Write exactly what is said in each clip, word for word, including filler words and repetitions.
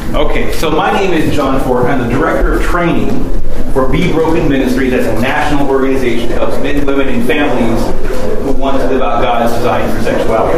Okay, so my name is John Ford. I'm the Director of Training for Be Broken Ministry. That's a national organization that helps men, women, and families who want to live out God's design for sexuality.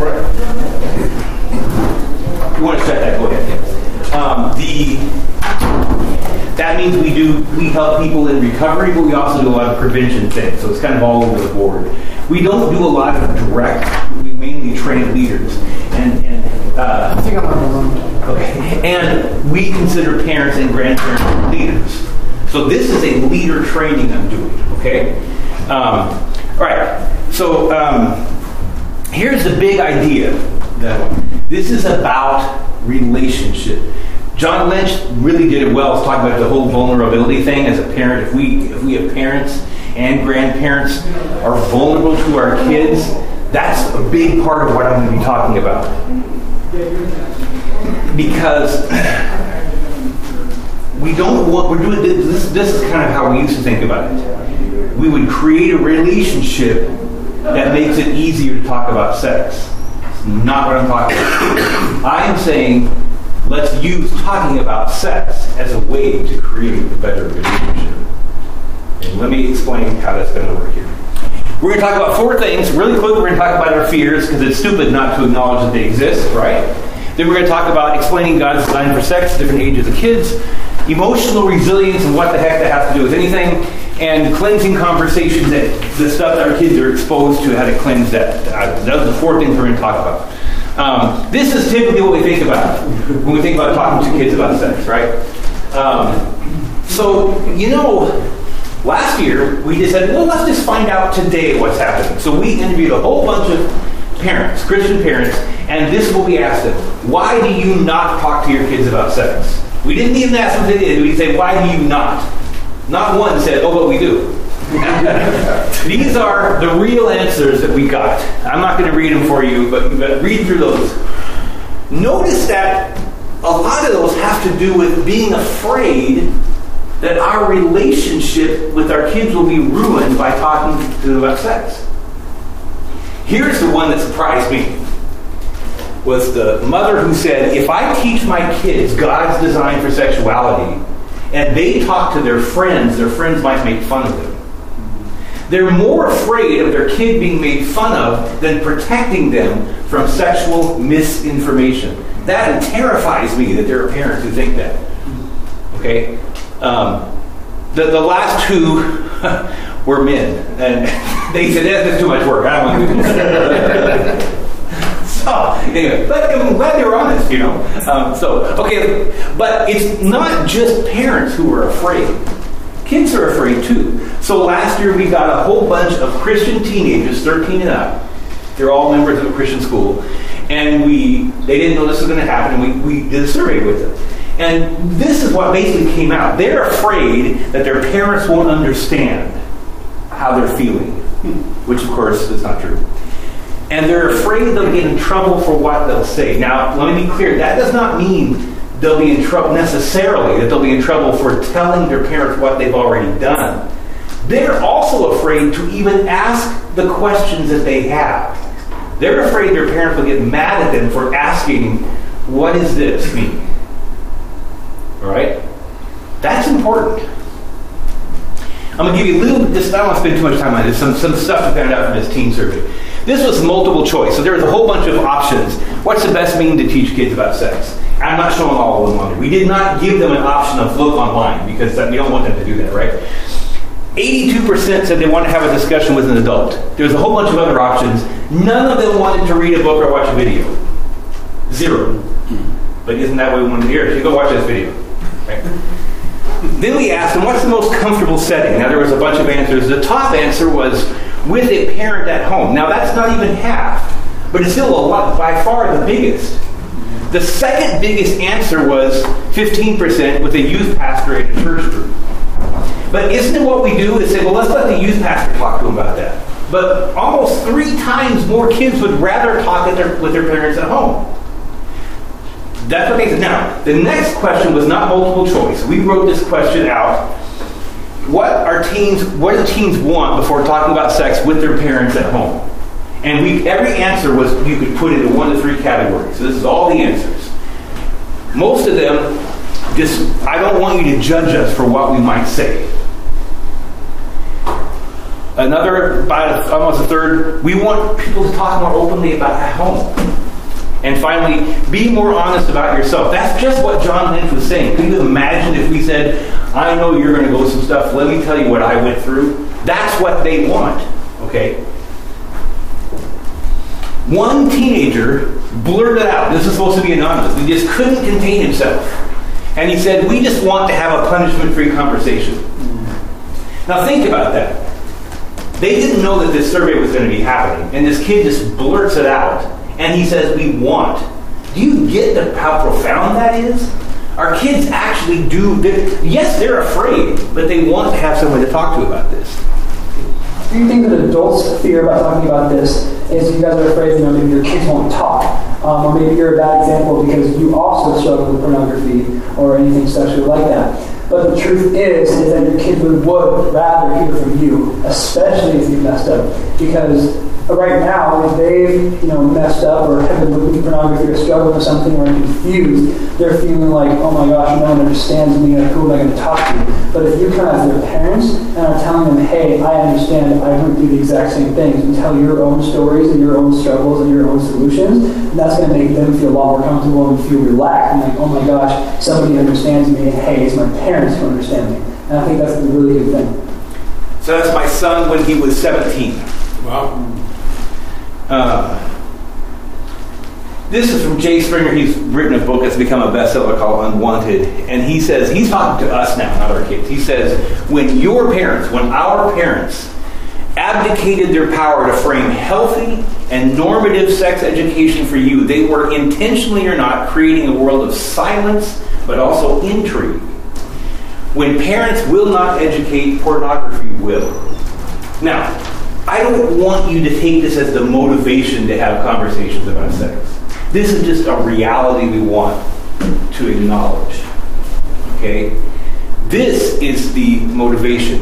If you want to set that, go ahead. Um, the, that means we do we help people in recovery, but we also do a lot of prevention things. So it's kind of all over the board. We don't do a lot of direct. We mainly train leaders. And, and uh, I think I'm on the wrong. Okay. And we consider parents and grandparents leaders. So this is a leader training I'm doing. Okay. Um, all right. So um, here's the big idea. That this is about relationship. John Lynch really did it well. He's talking about the whole vulnerability thing as a parent. If we if we have parents and grandparents are vulnerable to our kids, that's a big part of what I'm going to be talking about. Because we don't want, we're doing this, this is kind of how we used to think about it. We would create a relationship that makes it easier to talk about sex. It's not what I'm talking about. I am saying let's use talking about sex as a way to create a better relationship. And let me explain how that's going to work here. We're going to talk about four things. Really quick, we're going to talk about our fears, because it's stupid not to acknowledge that they exist, right? Then we're going to talk about explaining God's design for sex, different ages of kids, emotional resilience and what the heck that has to do with anything, and cleansing conversations, that the stuff that our kids are exposed to, how to cleanse that. Uh, those are the four things we're going to talk about. Um, this is typically what we think about when we think about talking to kids about sex, right? Um, so, you know, last year we just said, well, let's just find out today what's happening. So we interviewed a whole bunch of parents, Christian parents, and this is what we asked them. Why do you not talk to your kids about sex? We didn't even ask them if they did. We said, why do you not? Not one said, oh, but we do. These are the real answers that we got. I'm not going to read them for you, but you've got to read through those. Notice that a lot of those have to do with being afraid that our relationship with our kids will be ruined by talking to them about sex. Here's the one that surprised me. Was the mother who said, if I teach my kids God's design for sexuality, and they talk to their friends, their friends might make fun of them. They're more afraid of their kid being made fun of than protecting them from sexual misinformation. That terrifies me that there are parents who think that. Okay? Um, the, the last two were men. And they said, that's too much work. I don't want to do this. So, anyway, but I'm glad they were honest, you know. Um, so, okay, but it's not just parents who are afraid. Kids are afraid too. So last year we got a whole bunch of Christian teenagers, thirteen and up. They're all members of a Christian school. And we they didn't know this was going to happen, and we, we did a survey with them. And this is what basically came out. They're afraid that their parents won't understand how they're feeling, which of course is not true. And they're afraid they'll get in trouble for what they'll say. Now, let me be clear. That does not mean they'll be in trouble necessarily, that they'll be in trouble for telling their parents what they've already done. They're also afraid to even ask the questions that they have. They're afraid their parents will get mad at them for asking, what does this mean? All right? That's important. I'm going to give you a little bit, this, I don't want to spend too much time on this, some, some stuff we found out from this teen survey. This was multiple choice, so there was a whole bunch of options. What's the best mean to teach kids about sex? I'm not showing all of them on there. We did not give them an option of look online, because we don't want them to do that, right? eighty-two percent said they want to have a discussion with an adult. There's a whole bunch of other options. None of them wanted to read a book or watch a video. Zero. But isn't that what we wanted to hear? You go watch this video. Right? Then we asked them, what's the most comfortable setting? Now, there was a bunch of answers. The top answer was with a parent at home. Now, that's not even half, but it's still a lot, by far the biggest. The second biggest answer was fifteen percent with a youth pastor at a church group. But isn't it what we do is say, well, let's let the youth pastor talk to them about that. But almost three times more kids would rather talk at their, with their parents at home. That's what they said. Now, the next question was not multiple choice. We wrote this question out. What are teens, what do teens want before talking about sex with their parents at home? And we every answer was, you could put it in one of three categories. So this is all the answers. Most of them just, I don't want you to judge us for what we might say. Another, about almost a third, we want people to talk more openly about at home. And finally, be more honest about yourself. That's just what John Lynch was saying. Can you imagine if we said, I know you're going to go through some stuff, let me tell you what I went through? That's what they want, okay? One teenager blurted out, this is supposed to be anonymous, he just couldn't contain himself. And he said, we just want to have a punishment-free conversation. Now think about that. They didn't know that this survey was going to be happening. And this kid just blurts it out. And he says, we want. Do you get the, how profound that is? Our kids actually do. They're, yes, they're afraid, but they want to have someone to talk to about this. Do you think that adults fear about talking about this is you guys are afraid, you know, maybe your kids won't talk? Um, or maybe you're a bad example because you also struggle with pornography or anything sexual like that. But the truth is, is that your kids would, would rather hear from you, especially if you messed up. Because right now, if they've you know messed up or have been looking at pornography or struggling with something or confused, they're feeling like, oh my gosh, no one understands me, like, who am I going to talk to? But if you come as their parents and are telling them, hey, I understand, I went through the exact same things, and tell your own stories and your own struggles and your own solutions, and that's going to make them feel a lot more comfortable and feel relaxed and like, oh my gosh, somebody understands me, and hey, it's my parents who understand me. And I think that's a really good thing. So that's my son when he was seventeen. Wow. Uh, this is from Jay Springer. He's written a book that's become a bestseller called Unwanted. And he says, he's talking to us now, not our kids. He says, when your parents, when our parents abdicated their power to frame healthy and normative sex education for you, they were intentionally or not creating a world of silence, but also intrigue. When parents will not educate, pornography will. Now, I don't want you to take this as the motivation to have conversations about sex. This is just a reality we want to acknowledge. Okay? This is the motivation.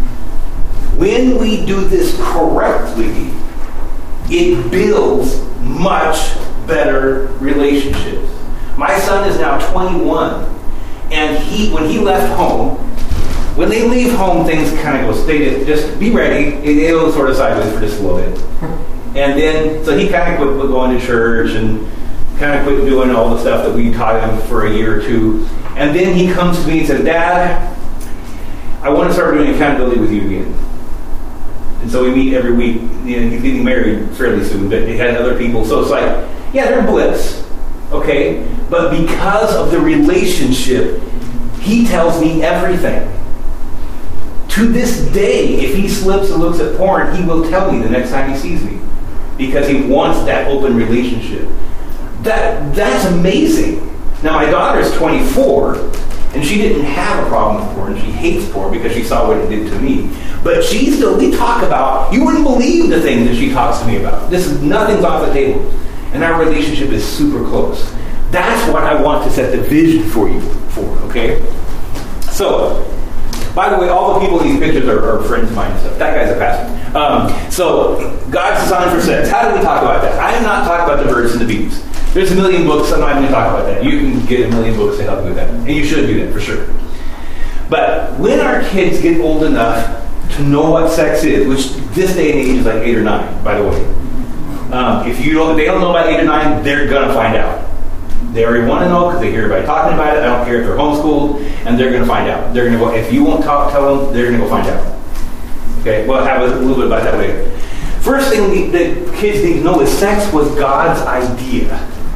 When we do this correctly, it builds much better relationships. My son is now twenty-one, and he, when he left home, when they leave home, things kind of go, they just be ready. It goes sort of sideways for just a little bit. And then, so he kind of quit going to church and kind of quit doing all the stuff that we taught him for a year or two. And then he comes to me and says, Dad, I want to start doing accountability with you again. And so we meet every week. You know, he's getting married fairly soon, but he had other people. So it's like, yeah, they're blips, okay? But because of the relationship, he tells me everything. To this day, if he slips and looks at porn, he will tell me the next time he sees me. Because he wants that open relationship. That That's amazing. Now, my daughter's twenty-four, and she didn't have a problem with porn. She hates porn because she saw what it did to me. But she still, we talk about, you wouldn't believe the things that she talks to me about. This is, nothing's off the table. And our relationship is super close. That's what I want to set the vision for you for, okay? So, by the way, all the people in these pictures are, are friends of mine and stuff. That guy's a pastor. Um, so, God's design for sex. How do we talk about that? I am not talking about the birds and the bees. There's a million books. I'm not going to talk about that. You can get a million books to help you with that. And you should do that, for sure. But when our kids get old enough to know what sex is, which this day and age is like eight or nine, by the way. Um, if you don't, if they don't know about eight or nine, they're going to find out. They already want to know because they hear everybody talking about it. I don't care if they're homeschooled, and they're going to find out. They're going to go. If you won't talk, tell them. They're going to go find out. Okay, we'll have a little bit about that later. First thing that kids need to know is sex was God's idea.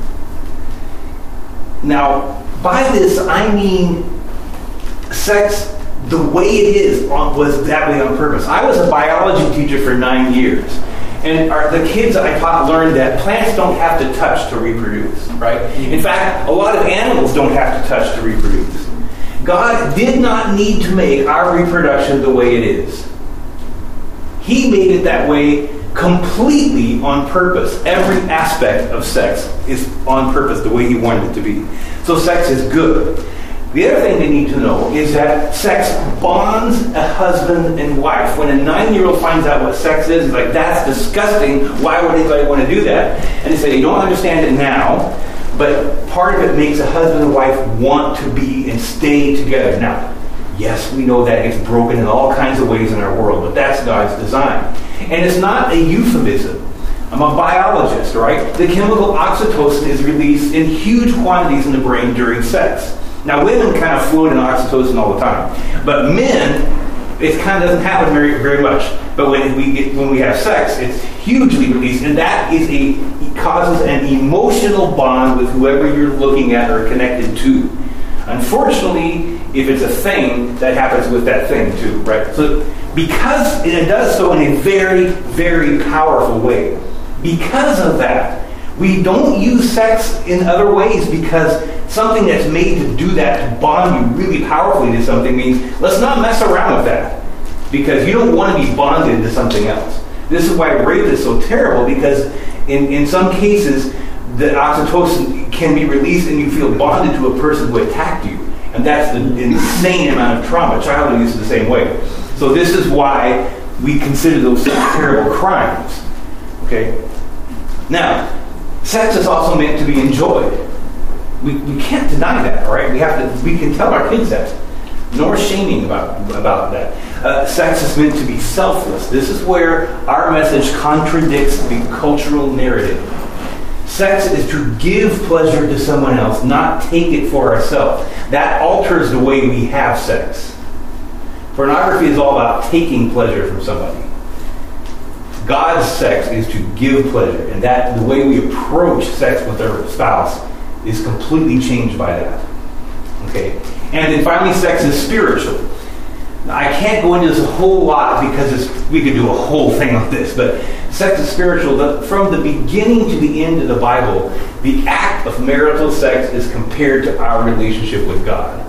Now, by this I mean sex the way it is was that way on purpose. I was a biology teacher for nine years. And our, the kids I taught learned that plants don't have to touch to reproduce, right? In fact, a lot of animals don't have to touch to reproduce. God did not need to make our reproduction the way it is. He made it that way completely on purpose. Every aspect of sex is on purpose, the way He wanted it to be. So sex is good. The other thing they need to know is that sex bonds a husband and wife. When a nine-year-old finds out what sex is, he's like, that's disgusting. Why would anybody want to do that? And they say, you don't understand it now, but part of it makes a husband and wife want to be and stay together. Now, yes, we know that gets broken in all kinds of ways in our world, but that's God's design. And it's not a euphemism. I'm a biologist, right? The chemical oxytocin is released in huge quantities in the brain during sex. Now, women kind of float in oxytocin all the time, but men, it kind of doesn't happen very, very much. But when we get when we have sex, it's hugely released, and that is a it causes an emotional bond with whoever you're looking at or connected to. Unfortunately, if it's a thing, that happens with that thing too, right? So because it does so in a very, very powerful way. Because of that, we don't use sex in other ways because something that's made to do that, to bond you really powerfully to something, means let's not mess around with that. Because you don't want to be bonded to something else. This is why rape is so terrible, because in, in some cases, the oxytocin can be released and you feel bonded to a person who attacked you. And that's the insane amount of trauma. Child abuse is the same way. So this is why we consider those such terrible crimes. Okay? Now, sex is also meant to be enjoyed. We, we can't deny that, right? We have to. We can tell our kids that. No more shaming about, about that. Uh, sex is meant to be selfless. This is where our message contradicts the cultural narrative. Sex is to give pleasure to someone else, not take it for ourselves. That alters the way we have sex. Pornography is all about taking pleasure from somebody. God's sex is to give pleasure, and that the way we approach sex with our spouse is completely changed by that. Okay? And then finally, sex is spiritual. Now, I can't go into this a whole lot because it's, we could do a whole thing on this, but sex is spiritual. The, from the beginning to the end of the Bible, the act of marital sex is compared to our relationship with God.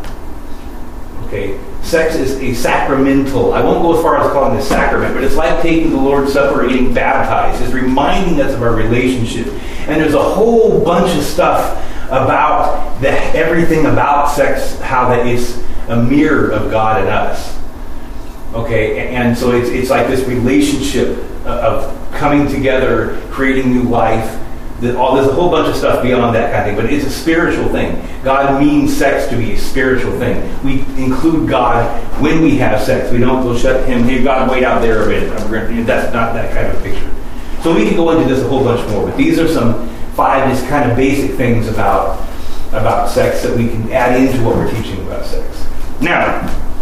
Okay? Sex is a sacramental. I won't go as far as calling it a sacrament, but it's like taking the Lord's Supper or getting baptized. It's reminding us of our relationship. And there's a whole bunch of stuff about the, everything about sex, how that it's a mirror of God and us. Okay, and, and so it's it's like this relationship of coming together, creating new life. That all there's a whole bunch of stuff beyond that kind of thing, but it's a spiritual thing. God means sex to be a spiritual thing. We include God when we have sex. We don't go shut him. Hey, God, wait out there a minute. We're gonna, that's not that kind of picture. So we can go into this a whole bunch more, but these are some five just kind of basic things about about sex that we can add into what we're teaching about sex. Now,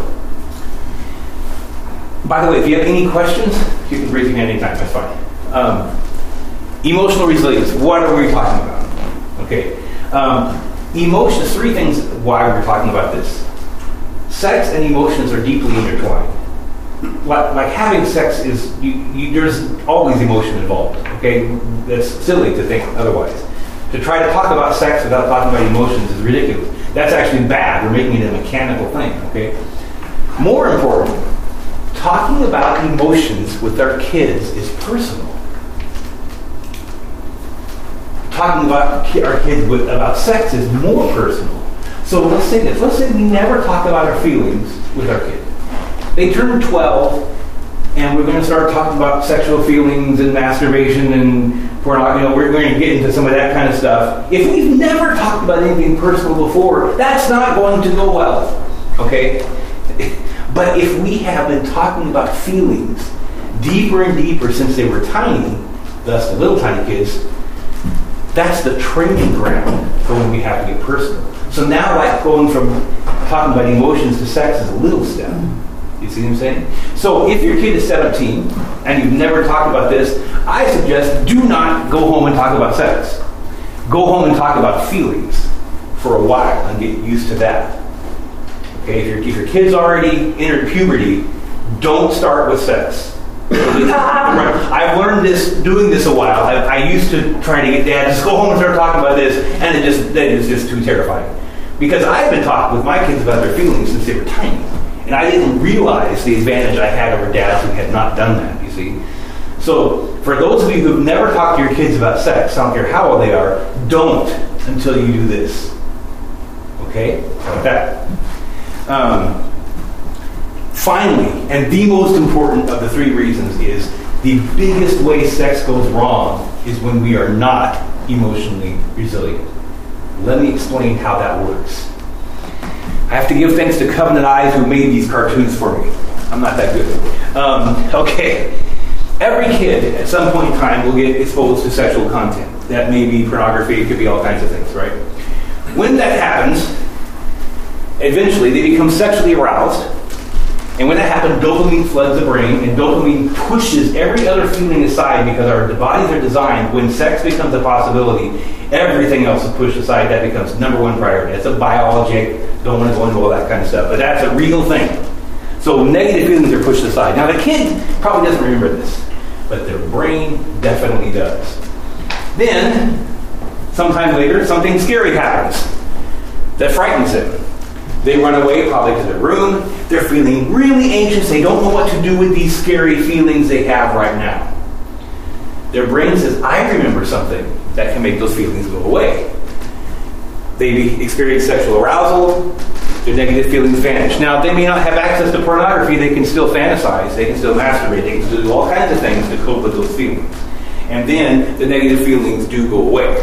by the way, if you have any questions, you can raise your hand anytime. That's fine. Um, emotional resilience. What are we talking about? Okay. Um, emotions. Three things why we're talking about this. Sex and emotions are deeply intertwined. Like, like having sex is, you, you, there's always emotion involved. Okay, that's silly to think otherwise. To try to talk about sex without talking about emotions is ridiculous. That's actually bad. We're making it a mechanical thing. Okay. More important, talking about emotions with our kids is personal. Talking about our kids with, about sex is more personal. So let's say this. Let's say we never talk about our feelings with our kids. They turn twelve, and we're going to start talking about sexual feelings and masturbation and pornography. You know, we're going to get into some of that kind of stuff. If we've never talked about anything personal before, that's not going to go well. Okay? But if we have been talking about feelings deeper and deeper since they were tiny, thus the little tiny kids, that's the training ground for when we have to get personal. So now, like going from talking about emotions to sex is a little step. You see what I'm saying? So if your kid is seventeen and you've never talked about this, I suggest do not go home and talk about sex. Go home and talk about feelings for a while and get used to that. Okay, if your, if your kid's already entered puberty, don't start with sex. I've learned this doing this a while. I, I used to try to get dad just go home and start talking about this, and it just that is just too terrifying. Because I've been talking with my kids about their feelings since they were tiny, and I didn't realize the advantage I had over dads who had not done that. You see, so for those of you who've never talked to your kids about sex, I don't care how old they are, don't until you do this. Okay, like that. Um, Finally, and the most important of the three reasons is the biggest way sex goes wrong is when we are not emotionally resilient. Let me explain how that works. I have to give thanks to Covenant Eyes who made these cartoons for me. I'm not that good. Um, okay. Every kid at some point in time will get exposed to sexual content. That may be pornography, it could be all kinds of things, right? When that happens, eventually they become sexually aroused. And when that happens, dopamine floods the brain, and dopamine pushes every other feeling aside because our bodies are designed, when sex becomes a possibility, everything else is pushed aside. That becomes number one priority. It's a biology. Don't want to go into all that kind of stuff. But that's a real thing. So negative feelings are pushed aside. Now the kid probably doesn't remember this, but their brain definitely does. Then, sometime later, something scary happens that frightens them. They run away probably to their room. They're feeling really anxious. They don't know what to do with these scary feelings they have right now. Their brain says, I remember something that can make those feelings go away. They experience sexual arousal. Their negative feelings vanish. Now, they may not have access to pornography. They can still fantasize. They can still masturbate. They can still do all kinds of things to cope with those feelings. And then the negative feelings do go away.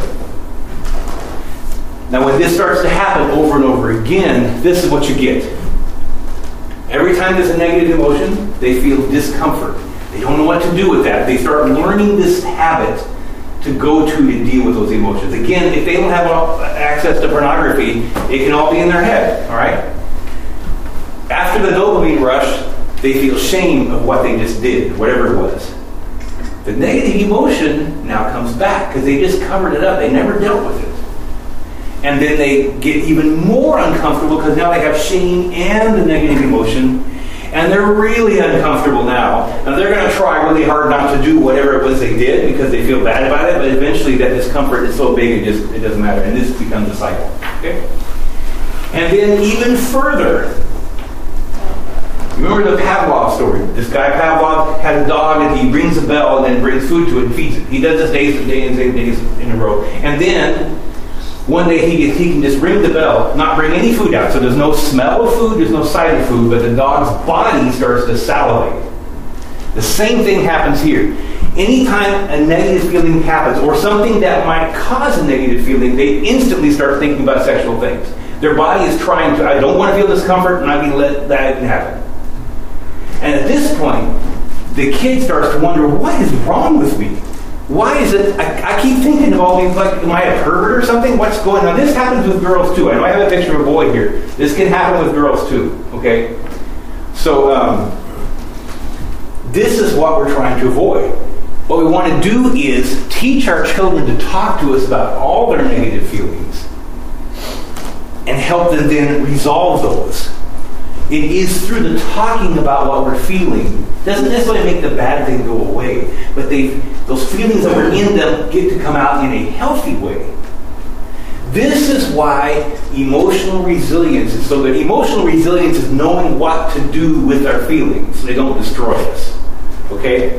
Now, when this starts to happen over and over again, this is what you get. Every time there's a negative emotion, they feel discomfort. They don't know what to do with that. They start learning this habit to go to and deal with those emotions. Again, if they don't have access to pornography, it can all be in their head, all right? After the dopamine rush, they feel shame of what they just did, whatever it was. The negative emotion now comes back because they just covered it up. They never dealt with it. And then they get even more uncomfortable because now they have shame and the negative emotion. And they're really uncomfortable now. And they're going to try really hard not to do whatever it was they did because they feel bad about it. But eventually that discomfort is so big it just it doesn't matter. And this becomes a cycle. Okay? And then even further, remember the Pavlov story? This guy Pavlov had a dog and he rings a bell and then brings food to it and feeds it. He does this days and days and days in a row. And then one day he, he can just ring the bell, not bring any food out. So there's no smell of food, there's no sight of food, but the dog's body starts to salivate. The same thing happens here. Anytime a negative feeling happens, or something that might cause a negative feeling, they instantly start thinking about sexual things. Their body is trying to, I don't want to feel discomfort, and I'm going to let that happen. And at this point, the kid starts to wonder, what is wrong with me? Why is it, I, I keep thinking of all these, like, am I a pervert or something? What's going on? This happens with girls too. I know I have a picture of a boy here. This can happen with girls too, okay? So, um, this is what we're trying to avoid. What we want to do is teach our children to talk to us about all their negative feelings and help them then resolve those. It is through the talking about what we're feeling. Doesn't necessarily make the bad thing go away, but they, those feelings that are in them get to come out in a healthy way. This is why emotional resilience is so good. Emotional resilience is knowing what to do with our feelings so they don't destroy us. Okay?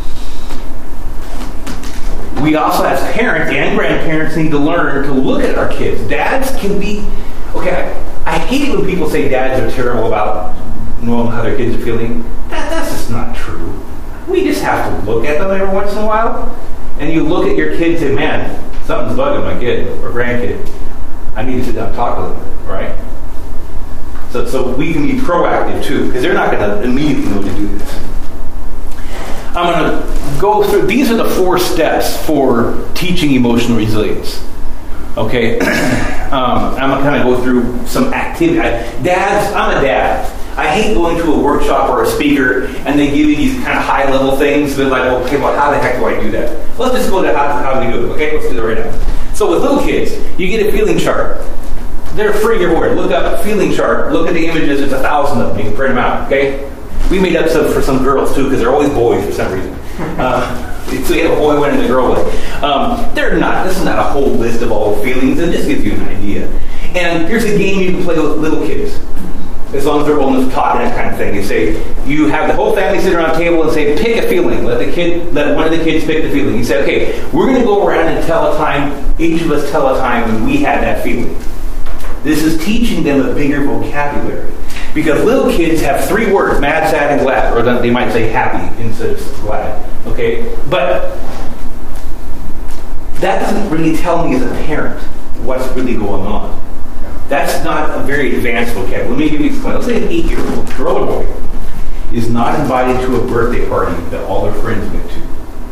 We also, as parents and grandparents, need to learn to look at our kids. Dads can be, okay, I hate it when people say dads are terrible about knowing how their kids are feeling. That, that's just not true. We just have to look at them every once in a while. And you look at your kids and say, man, something's bugging my kid or grandkid. I need to sit down and talk to them, right? So, so we can be proactive too, because they're not going to immediately know to do this. I'm going to go through, these are the four steps for teaching emotional resilience. Okay, um, I'm going to kind of go through some activity. I, dads, I'm a dad. I hate going to a workshop or a speaker and they give you these kind of high-level things. They're like, okay, well, how the heck do I do that? Let's just go to how, how do we do it. Okay, let's do that right now. So with little kids, you get a feeling chart. They're free your word. Look up feeling chart. Look at the images. There's a thousand of them. You can print them out. Okay. We made up some for some girls too because they're always boys for some reason. Uh, so you have a boy one and a girl one. Um, they're not. This is not a whole list of all feelings. It just gives you an idea. And here's a game you can play with little kids. As long as they're old enough to talk and that kind of thing. You say, you have the whole family sit around a table and say, pick a feeling. Let the kid, let one of the kids pick the feeling. You say, okay, we're going to go around and tell a time, each of us tell a time when we had that feeling. This is teaching them a bigger vocabulary. Because little kids have three words, mad, sad, and glad. Or they might say happy instead of glad. Okay? But that doesn't really tell me as a parent what's really going on. That's not a very advanced vocabulary. Let me give you an example. Let's say an eight-year-old, girl or boy, is not invited to a birthday party that all their friends went to.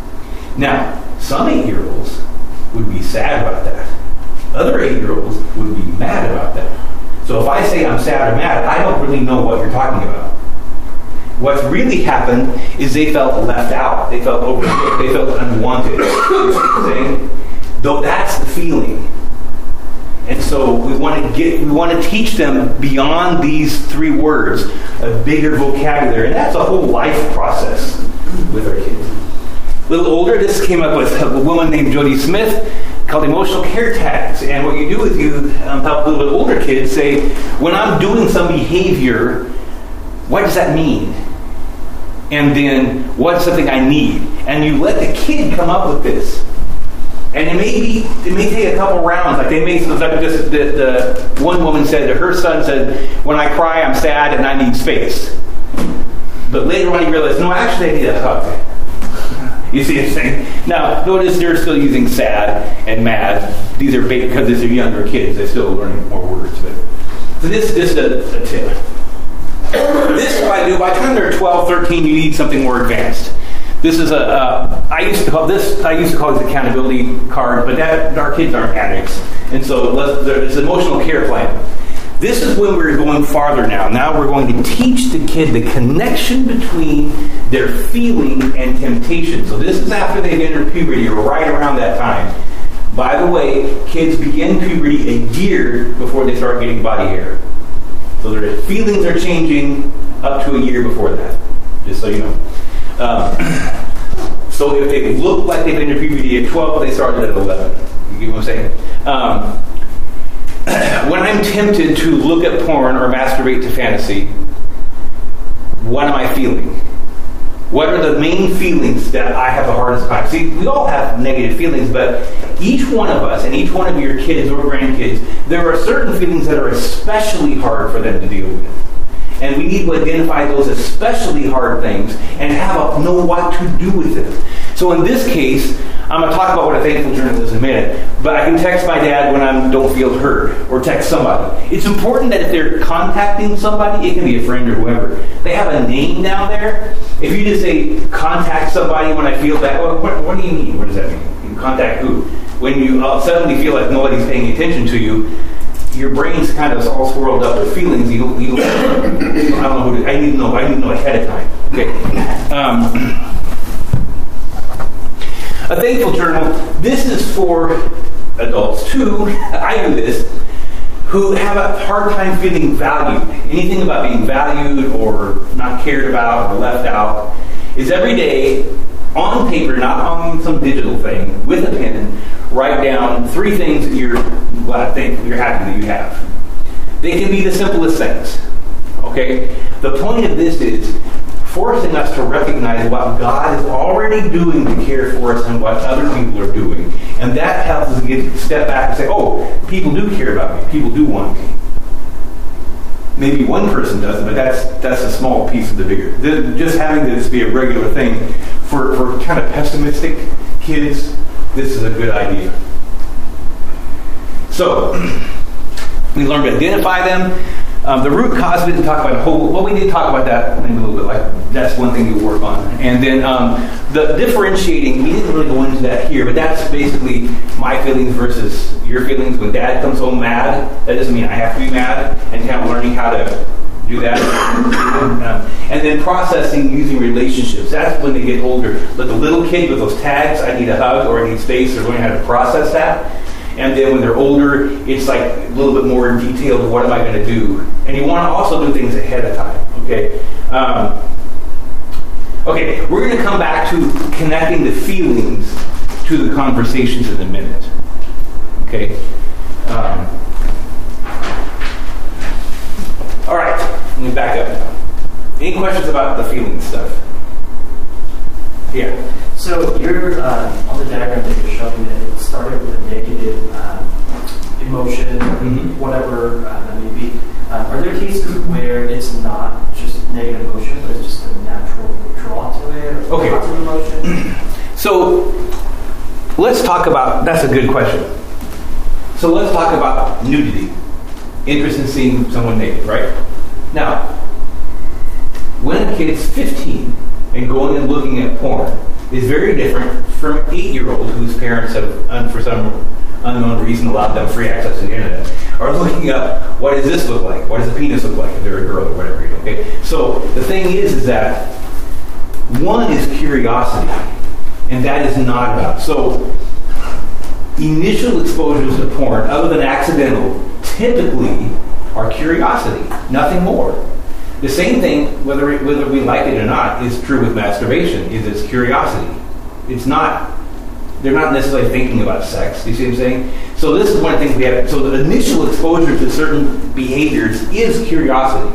Now, some eight-year-olds would be sad about that. Other eight-year-olds would be mad about that. So if I say I'm sad or mad, I don't really know what you're talking about. What's really happened is they felt left out. They felt overlooked. They felt unwanted. You know what I'm saying? Though that's the feeling. And so we want to get, we want to teach them beyond these three words, a bigger vocabulary. And that's a whole life process with our kids. A little older, this came up with a woman named Jody Smith called emotional care tags. And what you do is you um, help a little bit older kids say, when I'm doing some behavior, what does that mean? And then, what's something I need? And you let the kid come up with this. And it may be, it may take a couple rounds. Like they may, like this, the, the one woman said that her son said, when I cry, I'm sad and I need space. But later on, you realize, no, actually, I need a hug. You see what I'm saying? Now, notice they're still using sad and mad. These are big, because these are younger kids. They're still learning more words. But so this, this is a, a tip. This is what I do. By the time they're twelve, thirteen, you need something more advanced. This is a, uh, I used to call this, I used to call this accountability card, but that, our kids aren't addicts. And so let's, it's an emotional care plan. This is when we're going farther now. Now we're going to teach the kid the connection between their feeling and temptation. So this is after they've entered puberty, or right around that time. By the way, kids begin puberty a year before they start getting body hair. So their feelings are changing up to a year before that, just so you know. Um, so if they look like they've been in puberty at twelve, they started at eleven. You get what I'm saying? Um, when I'm tempted to look at porn or masturbate to fantasy, what am I feeling? What are the main feelings that I have the hardest time? See, we all have negative feelings, but each one of us, and each one of your kids or grandkids, there are certain feelings that are especially hard for them to deal with. And we need to identify those especially hard things and have a, know what to do with them. So in this case, I'm going to talk about what a thankful journal is in a minute, but I can text my dad when I don't feel heard, or text somebody. It's important that if they're contacting somebody, it can be a friend or whoever, they have a name down there. If you just say, contact somebody when I feel that, well, what, what do you mean? What does that mean? You contact who? When you uh, suddenly feel like nobody's paying attention to you, your brain's kind of all swirled up with feelings. You don't, you don't, I don't know who to, I need to know, I need to know ahead of time. Okay. Um, a thankful journal, this is for adults too, I do this, who have a hard time feeling valued. Anything about being valued or not cared about or left out is every day on paper, not on some digital thing, with a pen, write down three things that you're glad, think you're happy that you have. They can be the simplest things. Okay? The point of this is forcing us to recognize what God is already doing to care for us and what other people are doing. And that helps us get step back and say, oh, people do care about me. People do want me. Maybe one person doesn't, but that's that's a small piece of the bigger. Just having this be a regular thing for, for kind of pessimistic kids, this is a good idea. So, we learned to identify them. Um, the root cause, we didn't talk about a whole, well, we did talk about that maybe a little bit, like that's one thing you work on. And then um, the differentiating, we didn't really go into that here, but that's basically my feelings versus your feelings. When dad comes home mad, that doesn't mean I have to be mad, and kind of learning how to do that. um, and then processing using relationships. That's when they get older. Like the little kid with those tags, I need a hug or I need space, they're learning how to process that. And then when they're older, it's like a little bit more in detail of what am I going to do. And you want to also do things ahead of time. Okay. Um, okay, we're going to come back to connecting the feelings to the conversations in a minute. Okay. Um, all right, let me back up now. Any questions about the feeling stuff? Yeah. So you're uh, on the diagram that you're showing that it started with a negative um, emotion, mm-hmm. whatever uh, that may be. Uh, are there cases where it's not just negative emotion, but it's just a natural draw to it, or okay. positive emotion? So let's talk about, that's a good question. So let's talk about nudity. Interest in seeing someone naked, right? Now, when a kid's fifteen and going and looking at porn is very different from an eight-year-old whose parents have, for some unknown reason, allowed them free access to the internet, are looking up, what does this look like? What does a penis look like if they're a girl or whatever, okay? So the thing is, is that one is curiosity, and that is not about. So initial exposures to porn, other than accidental, typically are curiosity, nothing more. The same thing, whether it, whether we like it or not, is true with masturbation, is it's curiosity. It's not, they're not necessarily thinking about sex, you see what I'm saying? So this is one of the things we have, so the initial exposure to certain behaviors is curiosity.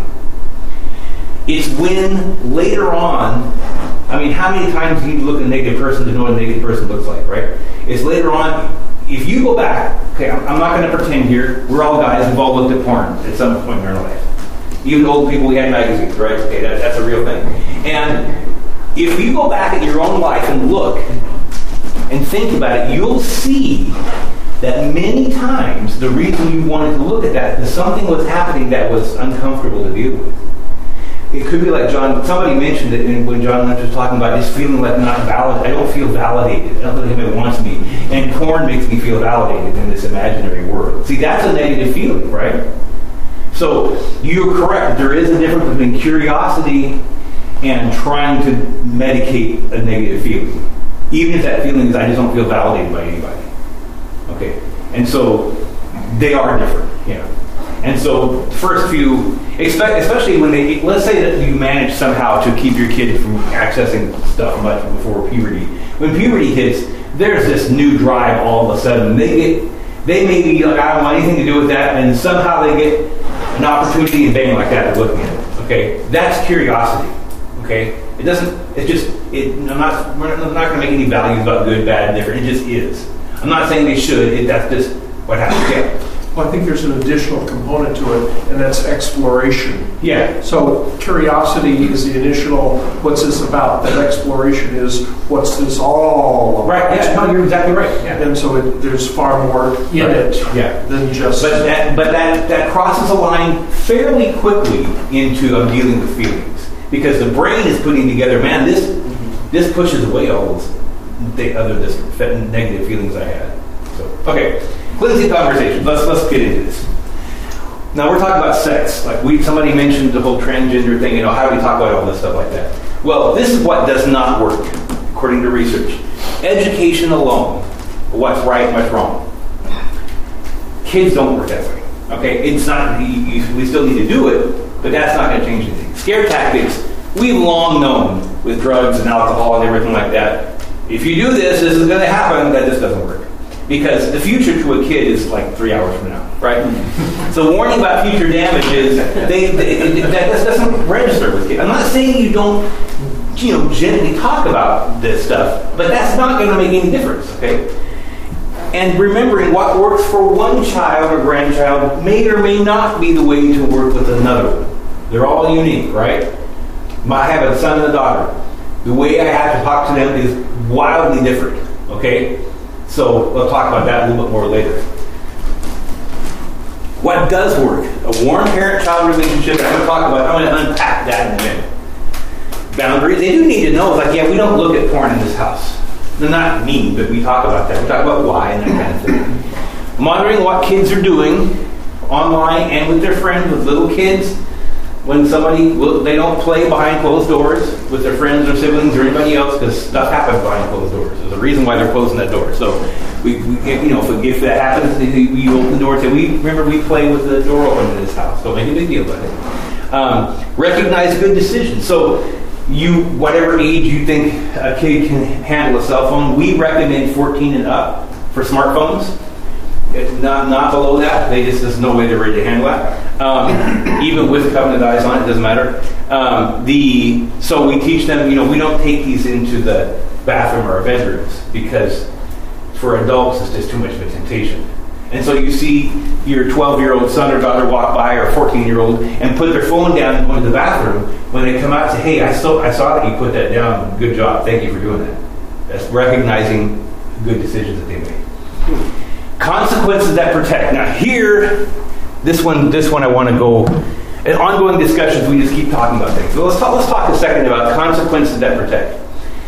It's when later on, I mean, how many times do you look at a naked person to know what a naked person looks like, right? It's later on, if you go back, okay, I'm, I'm not going to pretend here, we're all guys, we've all looked at porn at some point in our life. Even old people, we had magazines, right? Okay, that, that's a real thing. And if you go back at your own life and look and think about it, you'll see that many times the reason you wanted to look at that is something was happening that was uncomfortable to deal with. It could be like John, somebody mentioned it when John Lynch was talking about just feeling like not valid. I don't feel validated. I don't think anybody wants me. And porn makes me feel validated in this imaginary world. See, that's a negative feeling, right? So you're correct. There is a difference between curiosity and trying to medicate a negative feeling. Even if that feeling is I just don't feel validated by anybody. Okay? And so they are different. Yeah. And so the first few, especially when they, let's say that you manage somehow to keep your kid from accessing stuff much before puberty. When puberty hits, there's this new drive all of a sudden. They get, they may be like, I don't want anything to do with that, and somehow they get an opportunity and bang like that, they're looking at it. Okay? That's curiosity. Okay? It doesn't, it just, it, I'm not, we're not going to make any values about good, bad, different. It just is. I'm not saying they should. It, that's just what happens. Yeah. Well, I think there's an additional component to it, and that's exploration. Yeah. So curiosity is the initial, what's this about? That exploration is, what's this all about? Right, yeah, no, you're exactly right. Yeah. And so it, there's far more yeah. in it yeah. than just... But that, but that, that crosses a line fairly quickly into um, dealing with feelings. Because the brain is putting together, man, this this pushes away all those the other this negative feelings I had. So, okay. Cleansing conversations. Let's let's get into this. Now we're talking about sex. Like we, somebody mentioned the whole transgender thing. You know, how do we talk about all this stuff like that? Well, this is what does not work, according to research. Education alone. What's right and what's wrong. Kids don't work that way. Okay, it's not. You, you, we still need to do it, but that's not going to change anything. Scare tactics. We've long known with drugs and alcohol and everything like that. If you do this, this is going to happen. That just doesn't work. Because the future to a kid is like three hours from now, right? So warning about future damages, they, they, that doesn't register with kids. I'm not saying you don't, you know, gently talk about this stuff, but that's not going to make any difference, okay? And remembering what works for one child or grandchild may or may not be the way to work with another one. They're all unique, right? I have a son and a daughter. The way I have to talk to them is wildly different, okay? So we'll talk about that a little bit more later. What does work? A warm parent-child relationship. I'm going to talk about, I'm going to unpack that in a minute. Boundaries. They do need to know, it's like, yeah, we don't look at porn in this house. They're not mean, but we talk about that. We talk about why and that kind of thing. Monitoring what kids are doing online and with their friends, with little kids. When somebody, they don't play behind closed doors with their friends or siblings or anybody else, because stuff happens behind closed doors. There's a reason why they're closing that door. So, we, we you know, if, if that happens, we open the door and say, we remember we play with the door open in this house. Don't make a big deal about it. Um, recognize good decisions. So, you, whatever age you think a kid can handle a cell phone, we recommend fourteen and up for smartphones. Not not below that. They just there's no way they're ready to handle that. Um, even with covenant eyes on it, doesn't matter. Um, the so we teach them. You know, we don't take these into the bathroom or our bedrooms because for adults it's just too much of a temptation. And so you see your twelve-year-old son or daughter walk by, or fourteen-year-old, and put their phone down and go into the bathroom. When they come out and say, "Hey, I saw I saw that you put that down. Good job. Thank you for doing that." That's recognizing good decisions that they made. Consequences that protect. Now here, this one, this one I want to go, in ongoing discussions, we just keep talking about things. So let's talk, let's talk a second about consequences that protect.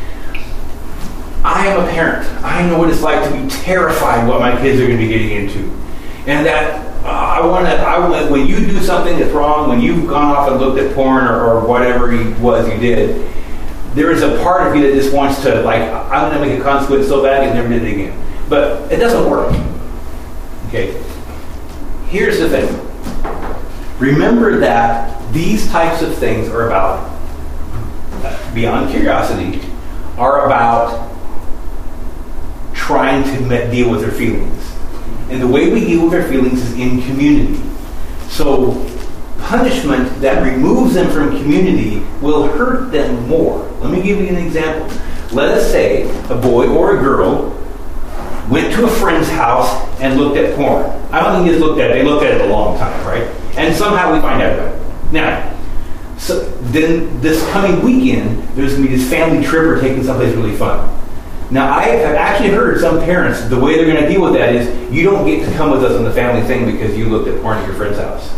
I am a parent. I know what it's like to be terrified what my kids are going to be getting into. And that uh, I want to, I want, when you do something that's wrong, when you've gone off and looked at porn or, or whatever it was you did, there is a part of you that just wants to, like, I'm going to make a consequence so bad you never did it again. But it doesn't work. Okay. Here's the thing. Remember that these types of things are about, beyond curiosity, are about trying to met, deal with their feelings. And the way we deal with our feelings is in community. So punishment that removes them from community will hurt them more. Let me give you an example. Let us say a boy or a girl went to a friend's house and looked at porn. I don't think they just looked at it, they looked at it a long time, right? And somehow we find out about it. Now, so then this coming weekend, there's going to be this family trip or taking someplace really fun. Now, I have actually heard some parents, the way they're going to deal with that is, you don't get to come with us on the family thing because you looked at porn at your friend's house.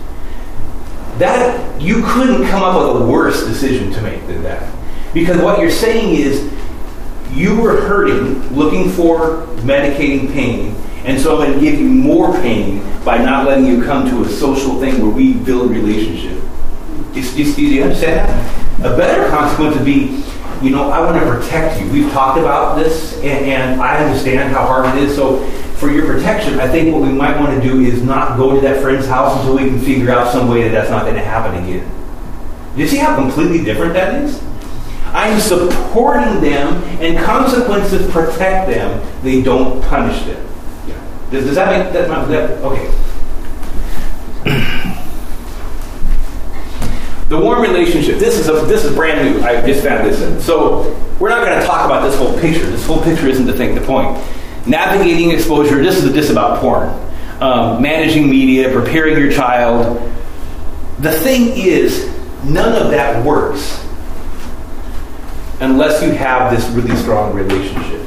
That, you couldn't come up with a worse decision to make than that. Because what you're saying is, you were hurting, looking for medicating pain, and so I'm going to give you more pain by not letting you come to a social thing where we build relationship. Do you, do you understand that? A better consequence would be, you know, I want to protect you. We've talked about this, and, and I understand how hard it is. So for your protection, I think what we might want to do is not go to that friend's house until we can figure out some way that that's not going to happen again. Do you see how completely different that is? I'm supporting them, and consequences protect them. They don't punish them. Yeah. Does, does that make that, that okay? The warm relationship. This is a, this is brand new. I just found this in. So we're not going to talk about this whole picture. This whole picture isn't to think the point. Navigating exposure. This is this about porn. Um, managing media. Preparing your child. The thing is, none of that works unless you have this really strong relationship.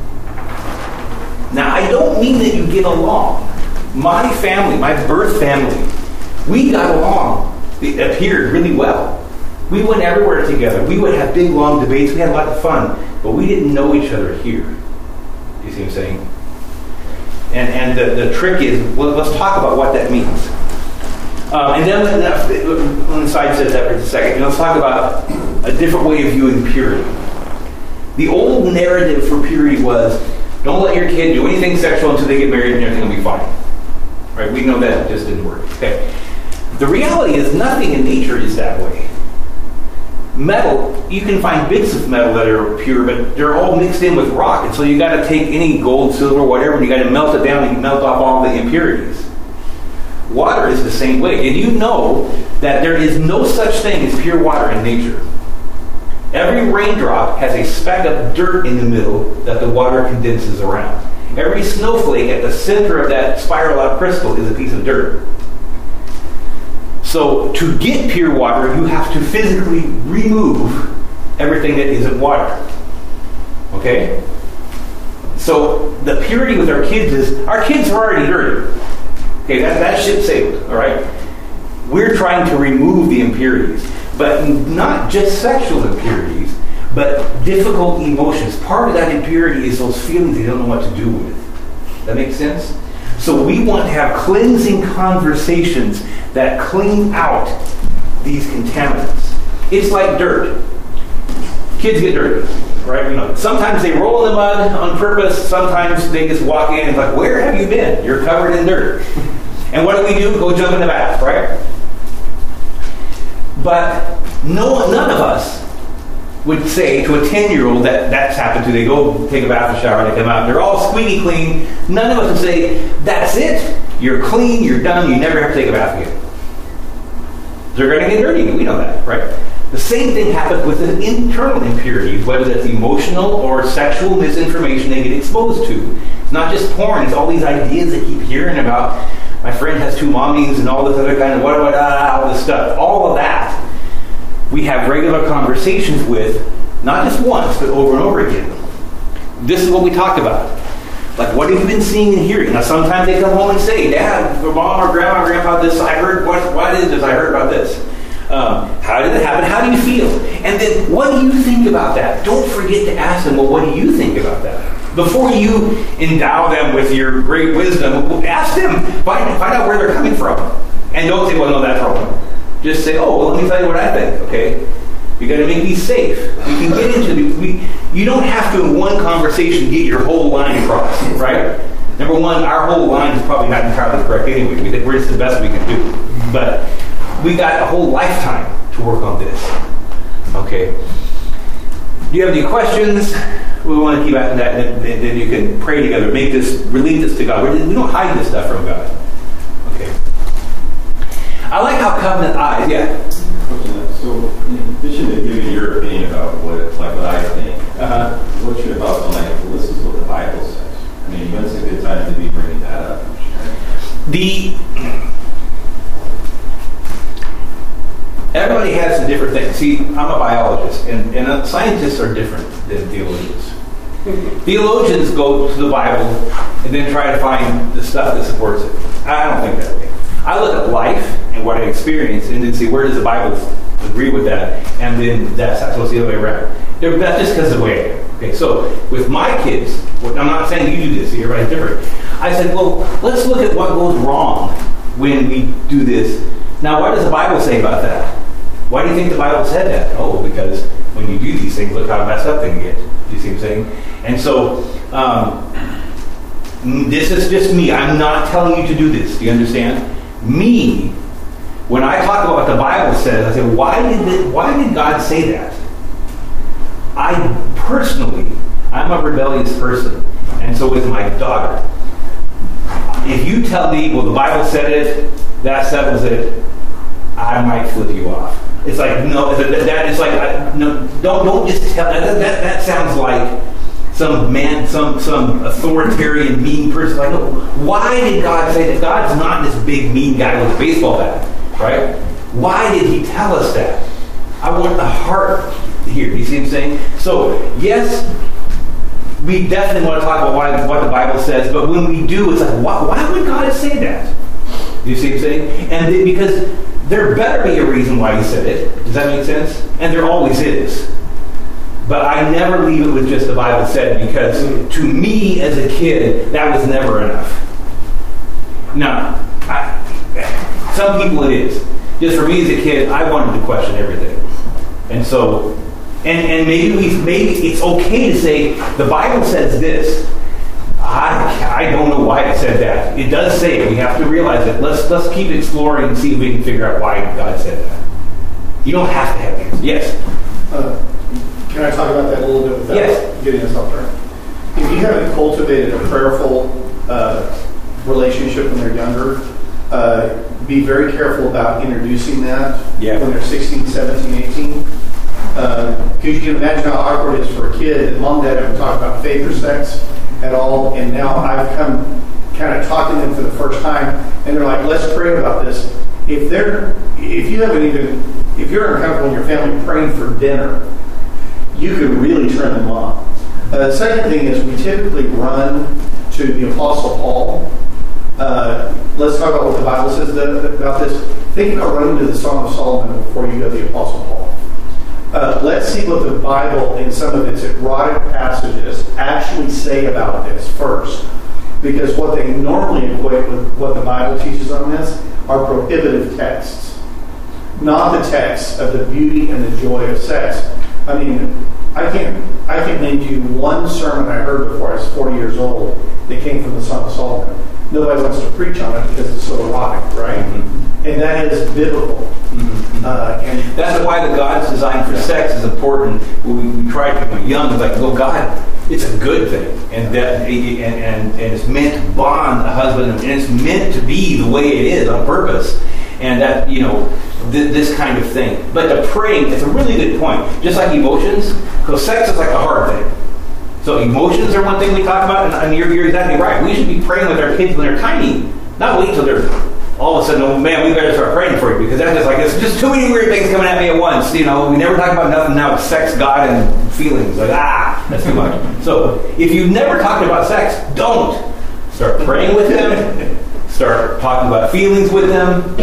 Now, I don't mean that you get along. My family, my birth family, we got along. It appeared really well. We went everywhere together. We would have big, long debates. We had a lot of fun. But we didn't know each other here. You see what I'm saying? And and the, the trick is, well, let's talk about what that means. Um, and then when the side says that for a second, let's talk about a different way of viewing purity. The old narrative for purity was, don't let your kid do anything sexual until they get married and everything will be fine. Right? We know that just didn't work. Okay. The reality is nothing in nature is that way. Metal, you can find bits of metal that are pure, but they're all mixed in with rock. And so you got to take any gold, silver, whatever, and you got to melt it down and melt off all the impurities. Water is the same way. And you know that there is no such thing as pure water in nature. Every raindrop has a speck of dirt in the middle that the water condenses around. Every snowflake at the center of that spiral out crystal is a piece of dirt. So to get pure water, you have to physically remove everything that isn't water. Okay? So the purity with our kids is, our kids are already dirty. Okay, that, that ship sailed, all right? We're trying to remove the impurities. But not just sexual impurities, but difficult emotions. Part of that impurity is those feelings they don't know what to do with. That makes sense? So we want to have cleansing conversations that clean out these contaminants. It's like dirt. Kids get dirty, right? You know, sometimes they roll in the mud on purpose. Sometimes they just walk in and it's like, where have you been? You're covered in dirt. And what do we do? Go jump in the bath, right? But no, none of us would say to a ten-year-old that that's happened to. They go take a bath or shower, they come out, they're all squeaky clean. None of us would say, that's it. You're clean, you're done, you never have to take a bath again. They're going to get dirty, we know that, right? The same thing happens with the internal impurities, whether that's emotional or sexual misinformation they get exposed to. It's not just porn, it's all these ideas they keep hearing about. My friend has two mommies and all this other kind of what, what, ah, all this stuff. All of that we have regular conversations with, not just once, but over and over again. This is what we talked about. Like, what have you been seeing and hearing? Now, sometimes they come home and say, Dad, or Mom, or Grandma, or Grandpa, this, I heard, what, what is this? I heard about this. Um, how did it happen? How do you feel? And then, what do you think about that? Don't forget to ask them, well, what do you think about that? Before you endow them with your great wisdom, ask them, find, find out where they're coming from. And don't say, well, no, that's wrong. Just say, oh, well, let me tell you what I think, okay? You got to make these safe. You can get into the, we, you don't have to in one conversation get your whole line across, right? Number one, our whole line is probably not entirely correct anyway. We think we're just the best we can do. But we got a whole lifetime to work on this. Okay. Do you have any questions? We want to keep at that, and then you can pray together. Make this, release this to God. We don't hide this stuff from God. Okay. I like how covenant eyes, yeah. So, in addition to giving your opinion about what it's like, what I think, Uh-huh. what's your thoughts on like, well, this is what the Bible says? I mean, when's a good time to be bringing that up? The everybody has some different things. See, I'm a biologist, and, and uh, scientists are different than theologians. Theologians go to the Bible and then try to find the stuff that supports it. I don't think that way. I look at life and what I experience and then see where does the Bible agree with that, and then that's so it's the other way around. That's just because of the way I am. Okay, so with my kids, I'm not saying you do this, everybody's different. I said, well, let's look at what goes wrong when we do this. Now, what does the Bible say about that? Why do you think the Bible said that? Oh, because when you do these things, look how messed up they can get. Do you see what I'm saying? And so, um, this is just me. I'm not telling you to do this. Do you understand? Me, when I talk about what the Bible says, I say, why did it, why did God say that? I personally, I'm a rebellious person, and so is my daughter. If you tell me, well, the Bible said it, that settles it, I might flip you off. It's like, no, that, that is like, I, no, don't don't just tell. That, that that sounds like some man, some some authoritarian, mean person. Like, no, why did God say that? God's not this big, mean guy with a baseball bat, right? Why did He tell us that? I want the heart here. You see what I'm saying? So, yes, we definitely want to talk about why, what the Bible says, but when we do, it's like, why, why would God say that? You see what I'm saying? And they, because there better be a reason why He said it. Does that make sense? And there always is. But I never leave it with just the Bible said, because to me as a kid, that was never enough. Now, I, some people it is. Just for me as a kid, I wanted to question everything. And so, and, and maybe we, maybe it's okay to say, the Bible says this. I, I don't know why it said that. It does say it. We have to realize it. Let's let's keep exploring and see if we can figure out why God said that. You don't have to have answers. Yes? Uh, can I talk about that a little bit without yes. getting us off track? If you haven't cultivated a prayerful uh, relationship when they're younger, uh, be very careful about introducing that yeah. when they're sixteen, seventeen, eighteen. Because uh, you can imagine how awkward it is for a kid. And mom and dad haven't talked about faith or sex at all, and now I've come kind of talking to them for the first time, and they're like, let's pray about this. If they're, if you haven't even, if you're uncomfortable in your family praying for dinner, you could really turn them on. Uh, the second thing is we typically run to the Apostle Paul. Uh, let's talk about what the Bible says about this. Think about running to the Song of Solomon before you go to the Apostle Paul. Uh, let's see what the Bible in some of its erotic passages actually say about this first. Because what they normally equate with what the Bible teaches on this are prohibitive texts. Not the texts of the beauty and the joy of sex. I mean, I can't, I can name you one sermon I heard before I was forty years old that came from the Song of Solomon. Nobody wants to preach on it because it's so erotic, right? Mm-hmm. And that is biblical. Mm-hmm. Uh, and that's so, why the God's design for sex is important. We, we try to when young, it's like, well, God, it's a good thing, and that and, and and it's meant to bond a husband, and it's meant to be the way it is on purpose, and that you know th- this kind of thing. But the praying, it's a really good point. Just like emotions, because sex is like a hard thing. So emotions are one thing we talk about, and, and you're, you're exactly right. We should be praying with our kids when they're tiny, not wait until they're all of a sudden, oh man, we better start praying for you, because that's just like, it's just too many weird things coming at me at once. You know, we never talk about nothing now with sex, God, and feelings. Like, ah, that's too much. So if you've never talked about sex, don't. Start praying with them. Start talking about feelings with them.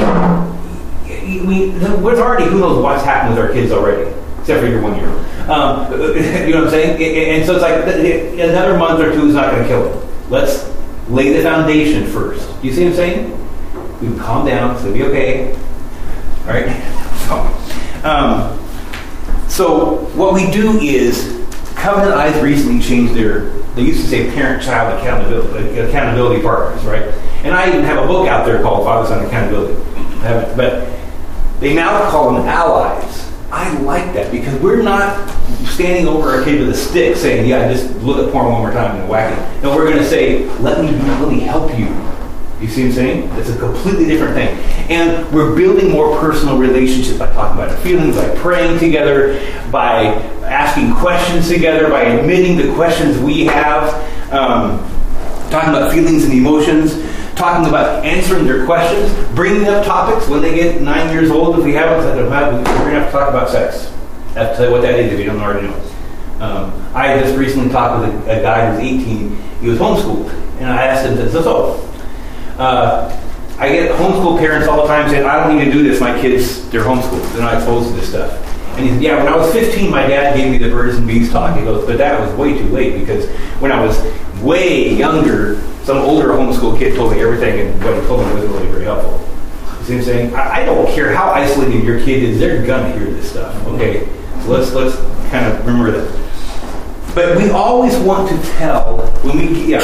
We, we've already, who knows what's happened with our kids already, except for your one year. Um, you know what I'm saying? And so it's like another month or two is not going to kill it. Let's lay the foundation first. You see what I'm saying? We can calm down, so it'll be okay. All right? So, um, so what we do is, Covenant Eyes recently changed their, they used to say parent-child accountability, accountability partners, right? And I even have a book out there called Father-Son Accountability. I haven't, but they now call them allies. I like that because we're not standing over our kid with a stick saying, yeah, just look at porn one more time and whack it. No, we're going to say, let me really help you. You see what I'm saying? It's a completely different thing. And we're building more personal relationships by talking about our feelings, by praying together, by asking questions together, by admitting the questions we have, um, talking about feelings and emotions, talking about answering their questions, bringing up topics when they get nine years old. If we haven't, we're going to have to talk about sex. I have to tell you what that is if you don't already know. Um, I just recently talked with a, a guy who was eighteen. He was homeschooled. And I asked him, so, so uh, I get homeschool parents all the time saying, I don't need to do this. My kids, they're homeschooled. They're not exposed to this stuff. And he said, yeah, when I was fifteen, my dad gave me the birds and bees talk. He goes, but that was way too late because when I was way younger, some older homeschool kid told me everything, and what he told me wasn't really very helpful. You see what I'm saying? I, I don't care how isolated your kid is, they're gonna hear this stuff. Okay, so let's let's kind of remember that. But we always want to tell when we yeah.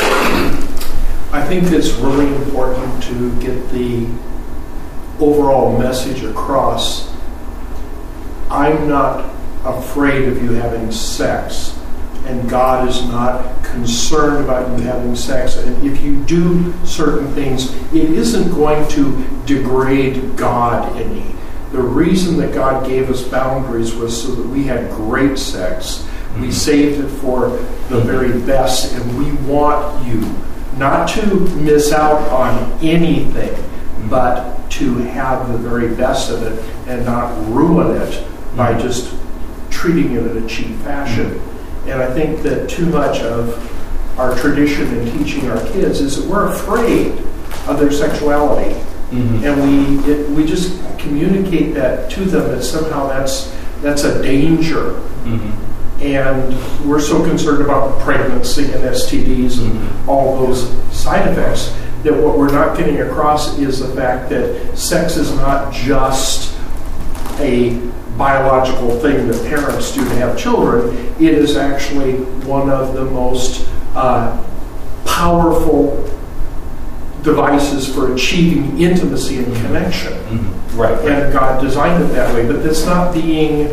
I think it's really important to get the overall message across. I'm not afraid of you having sex, and God is not concerned about you having sex. And if you do certain things, it isn't going to degrade God any. The reason that God gave us boundaries was so that we had great sex. We saved it for the very best, and we want you not to miss out on anything, but to have the very best of it and not ruin it by just treating it in a cheap fashion. And I think that too much of our tradition in teaching our kids is that we're afraid of their sexuality. Mm-hmm. And we it, we just communicate that to them that somehow that's that's a danger. Mm-hmm. And we're so concerned about pregnancy and S T Ds and mm-hmm. all those side effects that what we're not getting across is the fact that sex is not just a biological thing that parents do to have children. It is actually one of the most uh, powerful devices for achieving intimacy and connection. Mm-hmm. Right. And God designed it that way, but it's not being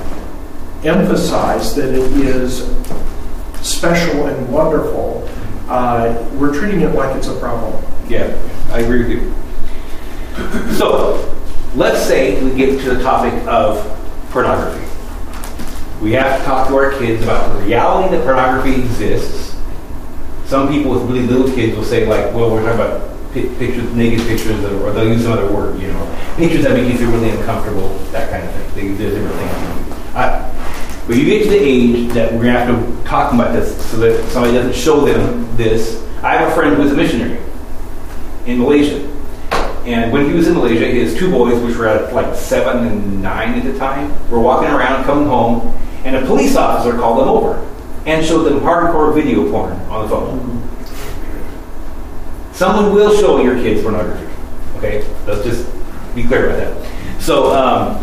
emphasized that it is special and wonderful. Uh, we're treating it like it's a problem. Yeah, I agree with you. So, let's say we get to the topic of pornography. We have to talk to our kids about the reality that pornography exists. Some people with really little kids will say, like, well, we're talking about p- pictures, naked pictures, or they'll use some other word, you know, pictures that make you feel really uncomfortable, that kind of thing. They, there's different things. I, but you get to the age that we're going to have to talk about this so that somebody doesn't show them this. I have a friend who was a missionary in Malaysia. And when he was in Malaysia, his two boys, which were at like seven and nine at the time, were walking around, coming home, and a police officer called them over and showed them hardcore video porn on the phone. Someone will show your kids pornography. Okay? Let's just be clear about that. So, um,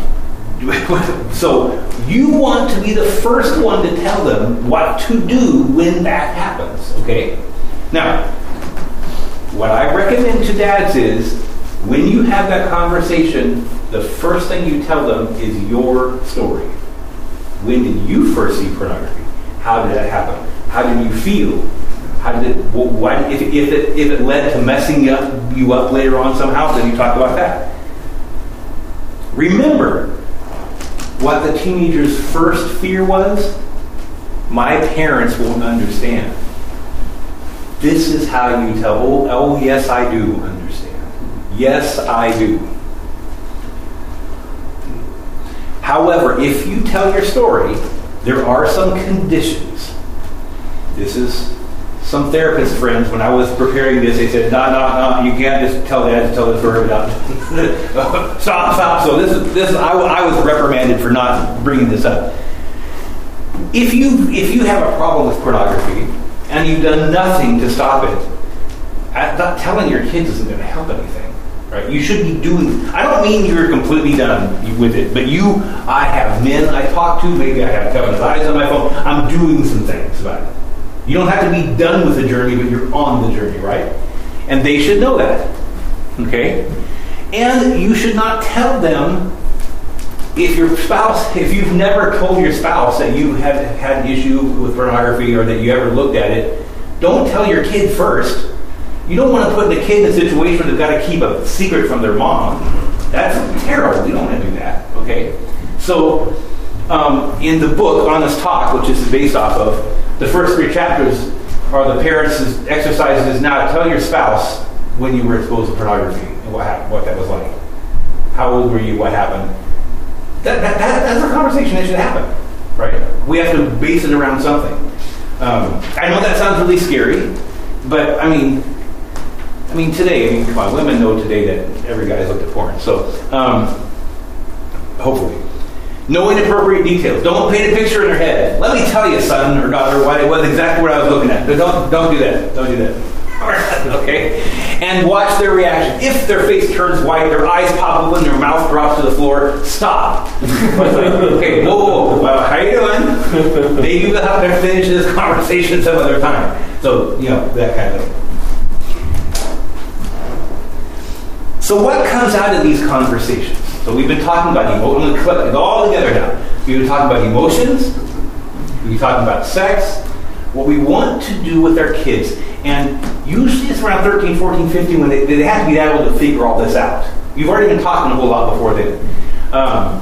so you want to be the first one to tell them what to do when that happens. Okay? Now, what I recommend to dads is, when you have that conversation, the first thing you tell them is your story. When did you first see pornography? How did that happen? How did you feel? How did it? Why, if, if it if it led to messing you up, you up later on somehow, then you talk about that. Remember what the teenager's first fear was. My parents won't understand. This is how you tell. Oh, oh yes, I do understand. Yes, I do. However, if you tell your story, there are some conditions. This is some therapist friends. When I was preparing this, they said, no, no, no, you can't just tell dad to tell the story without stop, stop. So this is this. Is, I, I was reprimanded for not bringing this up. If you if you have a problem with pornography and you've done nothing to stop it, not telling your kids isn't going to help anything, right? You should be doing. I don't mean you're completely done with it, but you. I have men I talk to. Maybe I have Kevin's eyes on my phone. I'm doing some things about it. You don't have to be done with the journey, but you're on the journey, right? And they should know that, okay? And you should not tell them if your spouse, if you've never told your spouse that you had had an issue with pornography or that you ever looked at it, don't tell your kid first. You don't want to put the kid in a situation where they've got to keep a secret from their mom. That's terrible. You don't want to do that, okay? So, um, in the book, Honest Talk, which this is based off of, the first three chapters are the parents' exercises. Now tell your spouse when you were exposed to pornography and what happened, what that was like. How old were you? What happened? That, that, that, that's a conversation that should happen, right? We have to base it around something. Um, I know that sounds really scary, but I mean, I mean today, I mean, come on, women know today that every guy's looked at porn. So, um, hopefully. No inappropriate details. Don't paint a picture in their head. Let me tell you, son or daughter, what it was exactly what I was looking at. But don't don't do that. Don't do that. Okay? And watch their reaction. If their face turns white, their eyes pop open, their mouth drops to the floor, stop. Okay, whoa, whoa, whoa. Well, how you doing? Maybe we'll have to finish this conversation some other time. So, you know, that kind of thing. So what comes out of these conversations? So we've been talking about emotions. I'm going to collect it all together now. We've been talking about emotions. We've been talking about sex. What we want to do with our kids. And usually it's around thirteen, fourteen, fifteen when they, they have to be able to figure all this out. You've already been talking a whole lot before then. Um,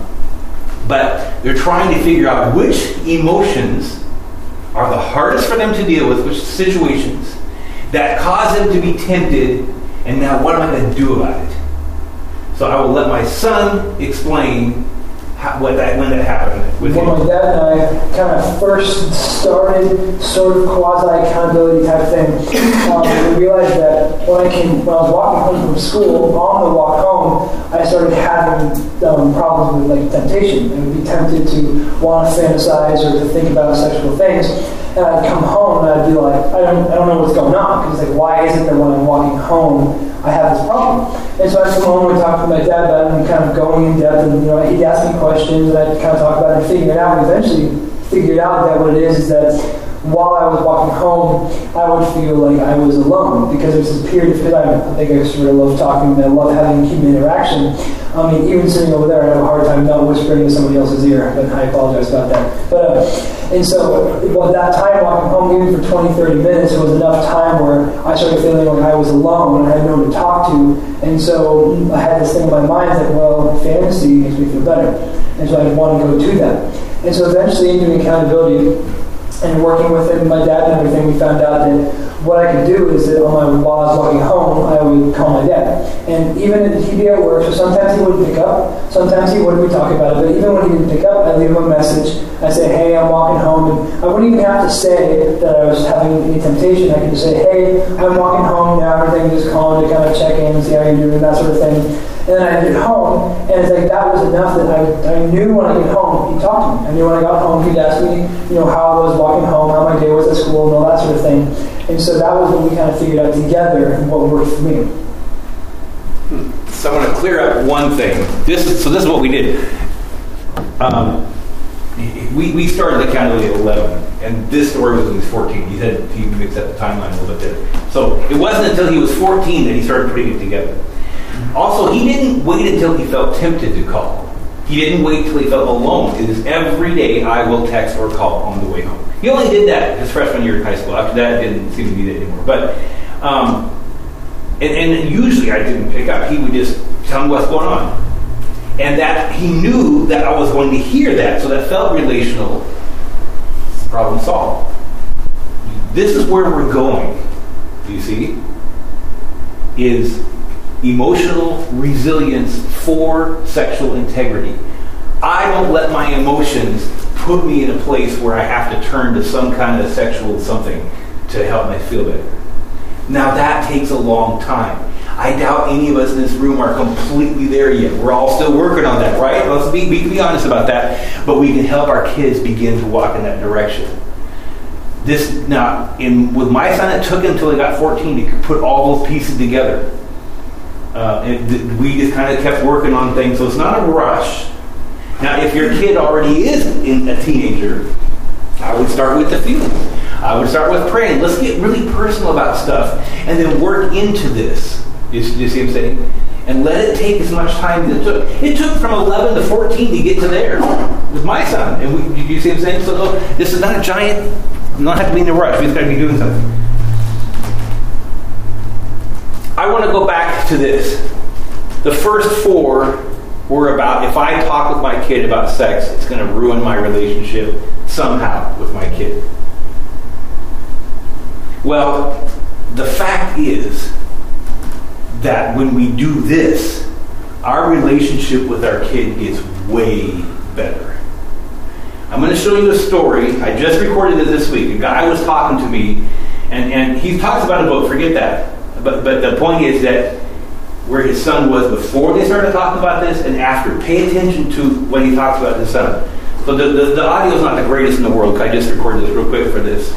but they're trying to figure out which emotions are the hardest for them to deal with, which situations that cause them to be tempted, and now what am I going to do about it? So I will let my son explain how, what that, when that happened with when him. my dad and I kind of first started sort of quasi-accountability type thing, um, we realized that when I came, when I was walking home from school, on the walk home, I started having um, problems with like temptation. I would be tempted to want to fantasize or to think about sexual things. And I'd come home and I'd be like, I don't, I don't know what's going on. Because it's like, why is it that when I'm walking home, I have this problem? And so I'd come home and talk to my dad about it and kind of going in depth. And, you know, he'd ask me questions and I'd kind of talk about it and figure it out. And eventually figured out that what it is is that while I was walking home, I would feel like I was alone. Because there's this period, because I, I think I sort of love talking and I love having human interaction. I mean, even sitting over there, I have a hard time not whispering in somebody else's ear, but I apologize about that. But, uh, and so, well, that time walking home, even for twenty, thirty minutes, it was enough time where I started feeling like I was alone and I had no one to talk to. And so I had this thing in my mind that, well, fantasy makes me feel better. And so I wanted to go to that. And so eventually, in doing accountability and working with him, my dad and everything, we found out that what I could do is that on my, while I was walking home, I would call my dad. And even if he'd be at work, so sometimes he wouldn't pick up, sometimes he wouldn't be talking about it, but even when he didn't pick up, I'd leave him a message. I'd say, hey, I'm walking home. And I wouldn't even have to say that I was having any temptation. I could just say, hey, I'm walking home now, everything, just calling to kind of check in and see how you're doing, that sort of thing. And then I get home, and it's like that was enough that I, I knew when I get home, he'd talk to me. I knew when I got home, he'd ask me, you know, how I was walking home, how my day was at school, and all that sort of thing. And so that was when we kind of figured out together what worked for me. So I want to clear up one thing. This is, so this is what we did. Um, we, we started accountability at eleven, and this story was when he was fourteen. He said he mixed up the timeline a little bit there. So it wasn't until he was fourteen that he started putting it together. Also, he didn't wait until he felt tempted to call. He didn't wait until he felt alone. It is every day I will text or call on the way home. He only did that his freshman year in high school. After that, it didn't seem to be that anymore. But, um, and, and usually I didn't pick up. He would just tell me what's going on. And that he knew that I was going to hear that, so that felt relational. Problem solved. This is where we're going, you see, is emotional resilience for sexual integrity. I don't let my emotions put me in a place where I have to turn to some kind of sexual something to help me feel better. Now that takes a long time. I doubt any of us in this room are completely there yet. We're all still working on that, right? Let's be, be, be honest about that. But we can help our kids begin to walk in that direction. This now, in with my son, it took him until he got fourteen to put all those pieces together. Uh, and th- we just kind of kept working on things, so it's not a rush. Now, if your kid already is in a teenager, I would start with the feelings. I would start with praying. Let's get really personal about stuff, and then work into this. You, you see what I'm saying? And let it take as much time as it took. It took from eleven to fourteen to get to there with my son. And we, you see what I'm saying? So look, this is not a giant, you don't have to be in a rush. We just got to be doing something. I want to go back to this. The first four were about, if I talk with my kid about sex, it's going to ruin my relationship somehow with my kid. Well, the fact is that when we do this, our relationship with our kid gets way better. I'm going to show you a story. I just recorded it this week. A guy was talking to me, and, and he talks about a book. Forget that. But but the point is that where his son was before they started talking about this and after. Pay attention to when he talks about his son. So the, the, the audio is not the greatest in the world. I just recorded this real quick for this.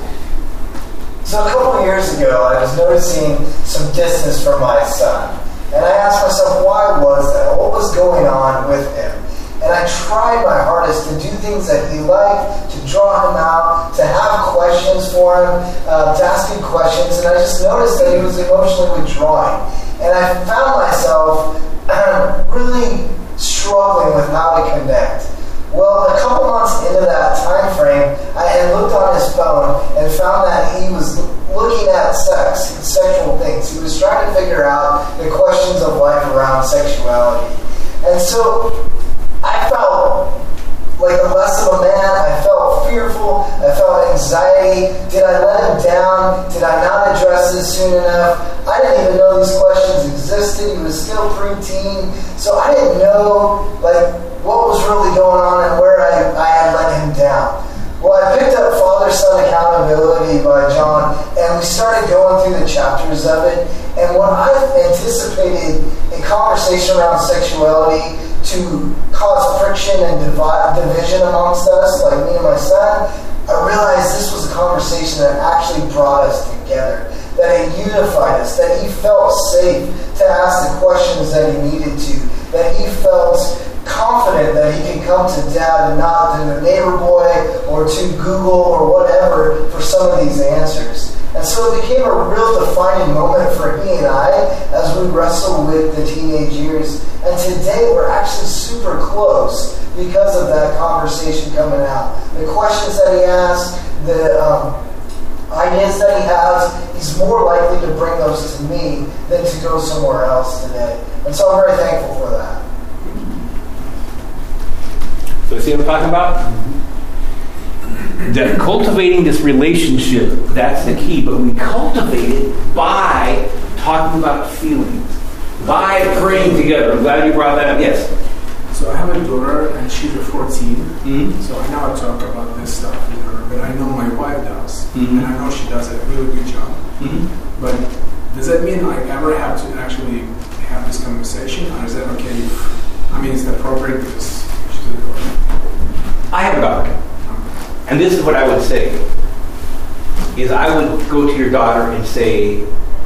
So a couple of years ago, I was noticing some distance from my son. And I asked myself, why was that? What was going on with him? And I tried my hardest to do things that he liked, to draw him out, to have questions for him, uh, to ask him questions. And I just noticed that he was emotionally withdrawing. And I found myself really struggling with how to connect. Well, a couple months into that time frame, I had looked on his phone and found that he was looking at sex, sexual things. He was trying to figure out the questions of life around sexuality. And so I felt like a less of a man. I felt fearful. I felt anxiety. Did I let him down? Did I not address this soon enough? I didn't even know these questions existed. He was still preteen. So I didn't know like what was really going on and where I, I had let him down. Well, I picked up Father-Son Accountability by John, and we started going through the chapters of it. And what I anticipated a conversation around sexuality to cause friction and divide, division amongst us, like me and my son, I realized this was a conversation that actually brought us together, that it unified us, that he felt safe to ask the questions that he needed to, that he felt confident that he can come to dad and not to the neighbor boy or to Google or whatever for some of these answers. And so it became a real defining moment for he and I as we wrestle with the teenage years. And today we're actually super close because of that conversation coming out. The questions that he asks, the um, ideas that he has, he's more likely to bring those to me than to go somewhere else today. And so I'm very thankful for that. So you see what I'm talking about? That cultivating this relationship, that's the key. But we cultivate it by talking about feelings, by praying together. I'm glad you brought that up. Yes? So I have a daughter, and she's a fourteen. Mm-hmm. So I never talk about this stuff with her, but I know my wife does. Mm-hmm. And I know she does a really good job. Mm-hmm. But does that mean I ever have to actually have this conversation? Or is that okay if, I mean, is that appropriate because she's a daughter? I have a daughter. And this is what I would say, is I would go to your daughter and say,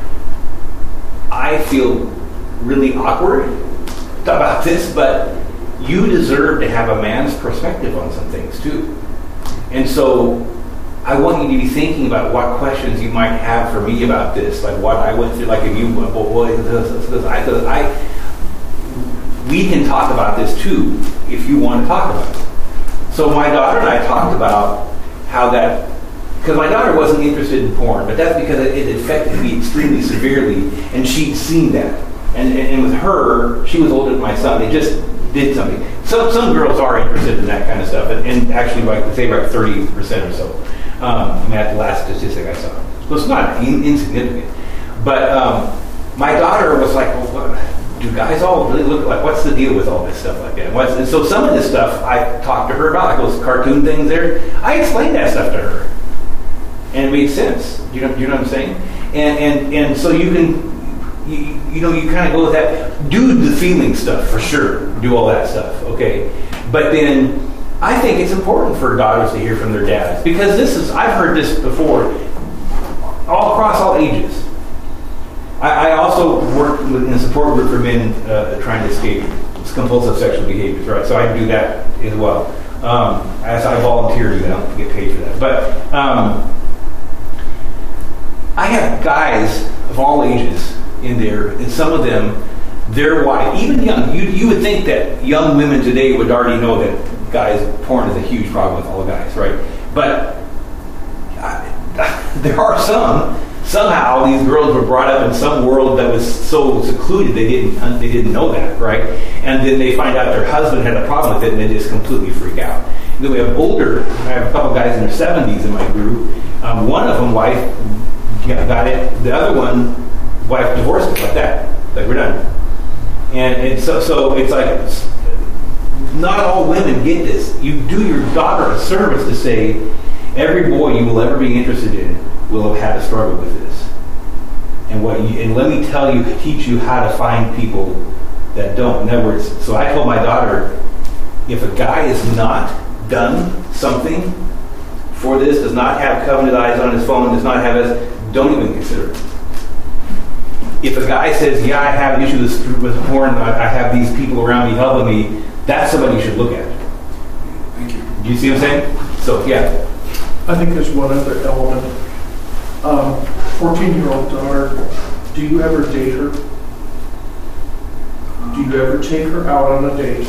I feel really awkward about this, but you deserve to have a man's perspective on some things too. And so I want you to be thinking about what questions you might have for me about this, like what I went through, like if you, well, boy, this, this, this, I, this, I, we can talk about this too, if you want to talk about it. So my daughter and I talked about how that, because my daughter wasn't interested in porn, but that's because it, it affected me extremely severely, and she'd seen that. And, and, and with her, she was older than my son. They just did something. Some some girls are interested in that kind of stuff, and, and actually, like say, about thirty percent or so. Um, I mean, that's the last statistic I saw. So it's not in, insignificant. But um, my daughter was like, well, what? do guys all really look like, what's the deal with all this stuff like that? What's, and so some of this stuff I talked to her about, like those cartoon things there, I explained that stuff to her. And it made sense. You know, you know what I'm saying? And and, and so you can, you, you know, you kind of go with that. Do the feeling stuff, for sure. Do all that stuff, okay? But then, I think it's important for daughters to hear from their dads. Because this is, I've heard this before, all across all ages. I, I also work with, in a support group for men uh, trying to escape compulsive sexual behaviors, right? So I do that as well. Um, as I volunteer to do that, I don't get paid for that. But um, I have guys of all ages in there, and some of them, their wife, even young, you, you would think that young women today would already know that guys, porn is a huge problem with all guys, right? But uh, there are some. Somehow these girls were brought up in some world that was so secluded they didn't they didn't know that, right? And then they find out their husband had a problem with it, and they just completely freak out. And then we have older. I have a couple guys in their seventies in my group. Um, one of them, wife, got it. The other one, wife divorced it like that. Like, we're done. And, and so so it's like, not all women get this. You do your daughter a service to say, every boy you will ever be interested in will have had a struggle with this. And what you, and let me tell you, teach you how to find people that don't. In other words, so I told my daughter, if a guy has not done something for this, does not have covenant eyes on his phone, does not have us, don't even consider it. If a guy says, yeah, I have an issue with, with porn, I, I have these people around me helping me, that's somebody you should look at. Thank you. Do you see what I'm saying? So, yeah. I think there's one other element. Um, fourteen-year-old daughter, do you ever date her? Do you ever take her out on a date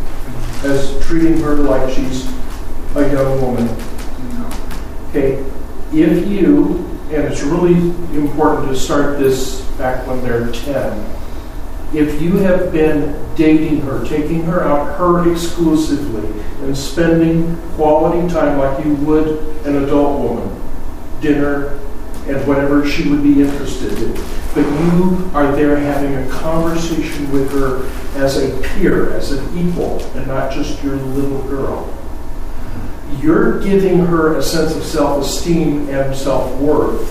as treating her like she's a young woman? No. Okay, if you, and it's really important to start this back when they're ten, if you have been dating her, taking her out, her exclusively, and spending quality time like you would an adult woman, dinner, and whatever she would be interested in, but you are there having a conversation with her as a peer, as an equal, and not just your little girl. You're giving her a sense of self-esteem and self-worth.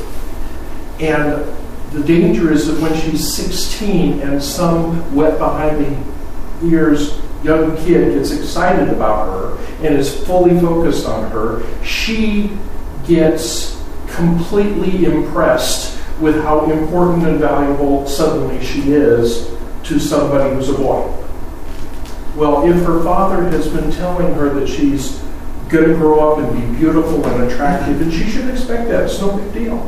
And the danger is that when she's sixteen and some wet behind the ears young kid gets excited about her and is fully focused on her, she gets completely impressed with how important and valuable suddenly she is to somebody who's a boy. Well, if her father has been telling her that she's going to grow up and be beautiful and attractive, and she should expect that, it's no big deal.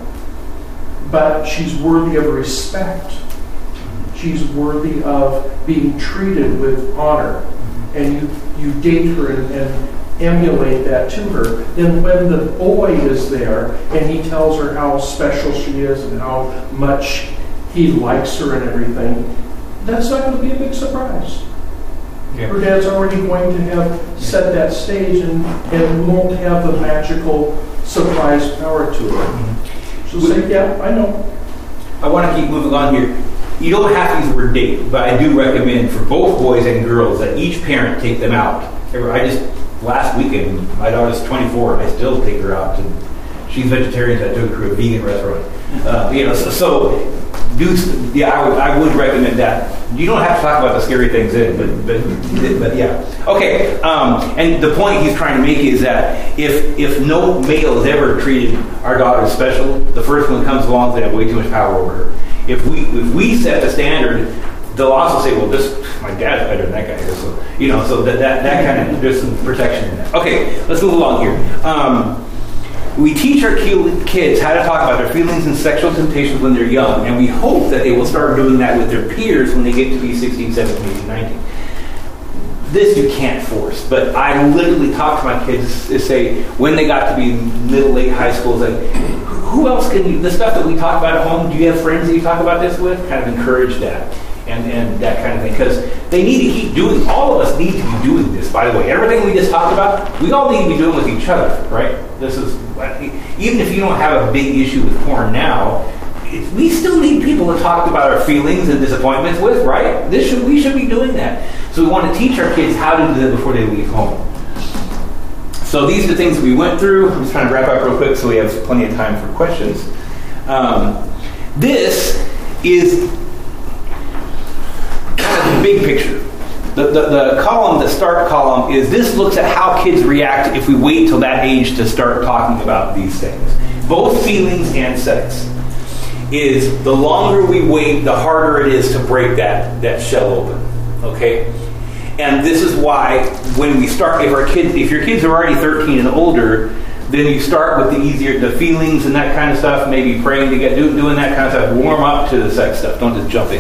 But she's worthy of respect. She's worthy of being treated with honor. And you, you date her and, and emulate that to her. Then when the boy is there and he tells her how special she is and how much he likes her and everything, that's not going to be a big surprise. Yeah. Her dad's already going to have set that stage and, and won't have the magical surprise power to it. She'll say, yeah, I know. I want to keep moving on here. You don't have to use the word date, but I do recommend for both boys and girls that each parent take them out. I just, last weekend, my daughter's twenty-four, and I still take her out. To, she's vegetarian, so I took her to a vegan restaurant. Uh, you know, so, so do, yeah, I would, I would recommend that. You don't have to talk about the scary things in, but but, but yeah. Okay, um, and the point he's trying to make is that if if no male has ever treated our daughter as special, the first one comes along, they have way too much power over her. If we if we set the standard, they'll also say, well, this my dad's better than that guy is. So you know, so that that, that kind of, there's some protection in that. Okay, let's move along here. Um, we teach our kids how to talk about their feelings and sexual temptations when they're young, and we hope that they will start doing that with their peers when they get to be sixteen, seventeen, eighteen, nineteen. This you can't force, but I literally talk to my kids to say, when they got to be middle, late high school, like, who else can you, the stuff that we talk about at home, do you have friends that you talk about this with? Kind of encourage that and, and that kind of thing, because they need to keep doing, all of us need to be doing this, by the way. Everything we just talked about, we all need to be doing with each other, right? This is, even if you don't have a big issue with porn now, it, we still need people to talk about our feelings and disappointments with, right? This should, we should be doing that. So we want to teach our kids how to do that before they leave home. So these are the things that we went through. I'm just trying to wrap up real quick so we have plenty of time for questions. Um, this is kind of the big picture. The, the, the column, the start column, is this looks at how kids react if we wait till that age to start talking about these things. Both feelings and sex. Is the longer we wait, the harder it is to break that, that shell open. Okay? And this is why when we start, if our kids, if your kids are already thirteen and older, then you start with the easier, the feelings and that kind of stuff, maybe praying to get, do, doing that kind of stuff, warm up to the sex stuff, don't just jump in.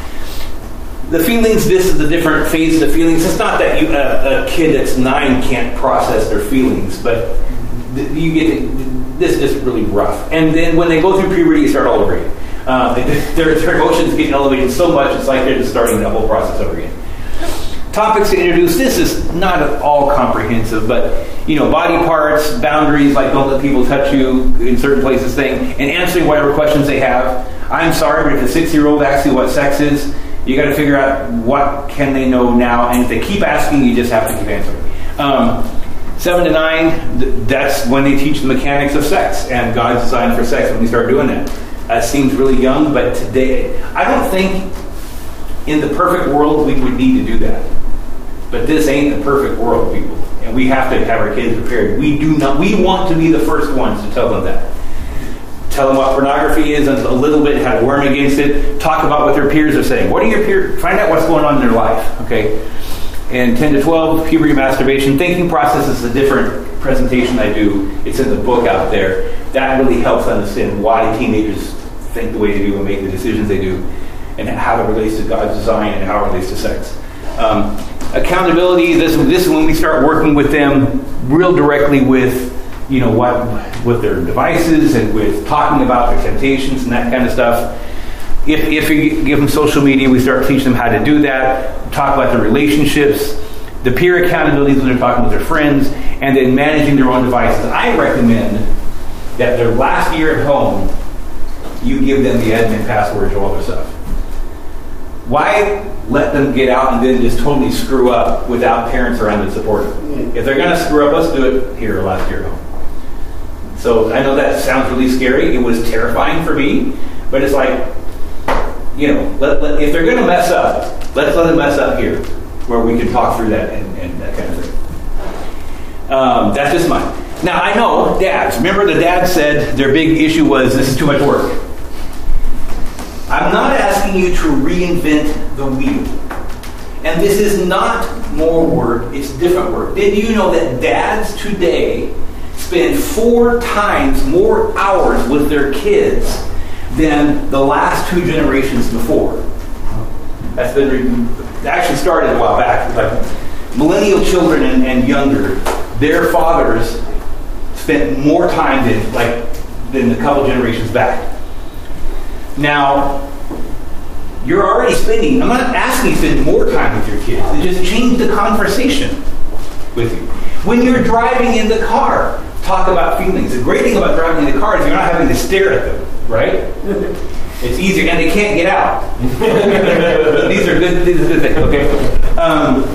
The feelings, this is the different phase of the feelings. It's not that you, uh, a kid that's nine can't process their feelings, but th- you get, to, this is just really rough. And then when they go through puberty, you start all over again. Uh, they, their, their emotions get elevated so much, it's like they're just starting the whole process over again. Topics to introduce. This is not at all comprehensive, but, you know, body parts, boundaries, like don't let people touch you in certain places thing, and answering whatever questions they have. I'm sorry, but if a six-year-old asks you what sex is, you got to figure out what can they know now, and if they keep asking, you just have to keep answering. Um, seven to nine, th- that's when they teach the mechanics of sex, and God's design for sex when we start doing that. That seems really young, but today, I don't think in the perfect world we would need to do that. But this ain't the perfect world, people. And we have to have our kids prepared. We do not. We want to be the first ones to tell them that. Tell them what pornography is and a little bit how to warn against it. Talk about what their peers are saying. What are your peers? Find out what's going on in their life. Okay. And ten to twelve, puberty, masturbation. Thinking process is a different presentation I do. It's in the book out there. That really helps understand why teenagers think the way they do and make the decisions they do, and how it relates to God's design and how it relates to sex. Um, accountability. This, this is when we start working with them real directly with, you know, what with their devices and with talking about their temptations and that kind of stuff. If, if you give them social media, we start teaching them how to do that. Talk about their relationships, the peer accountability when they're talking with their friends, and then managing their own devices. I recommend that their last year at home, you give them the admin password to all their stuff. Why let them get out and then just totally screw up without parents around to support them? If they're going to screw up, let's do it here last year at home. So I know that sounds really scary. It was terrifying for me, but it's like, you know, let, let, if they're going to mess up, let's let them mess up here, where we can talk through that and, and that kind of thing. Um, that's just mine. Now I know dads. Remember, the dad said their big issue was this is too much work. I'm not asking you to reinvent the wheel. And this is not more work, it's different work. Did you know that dads today spend four times more hours with their kids than the last two generations before? That's been re- actually started a while back. Like millennial children and, and younger, their fathers spent more time than like than a couple generations back. Now, you're already spending, I'm not asking you to spend more time with your kids. It just change the conversation with you. When you're driving in the car, talk about feelings. The great thing about driving in the car is you're not having to stare at them, right? It's easier, and they can't get out. These are good, these are good things, okay? Um,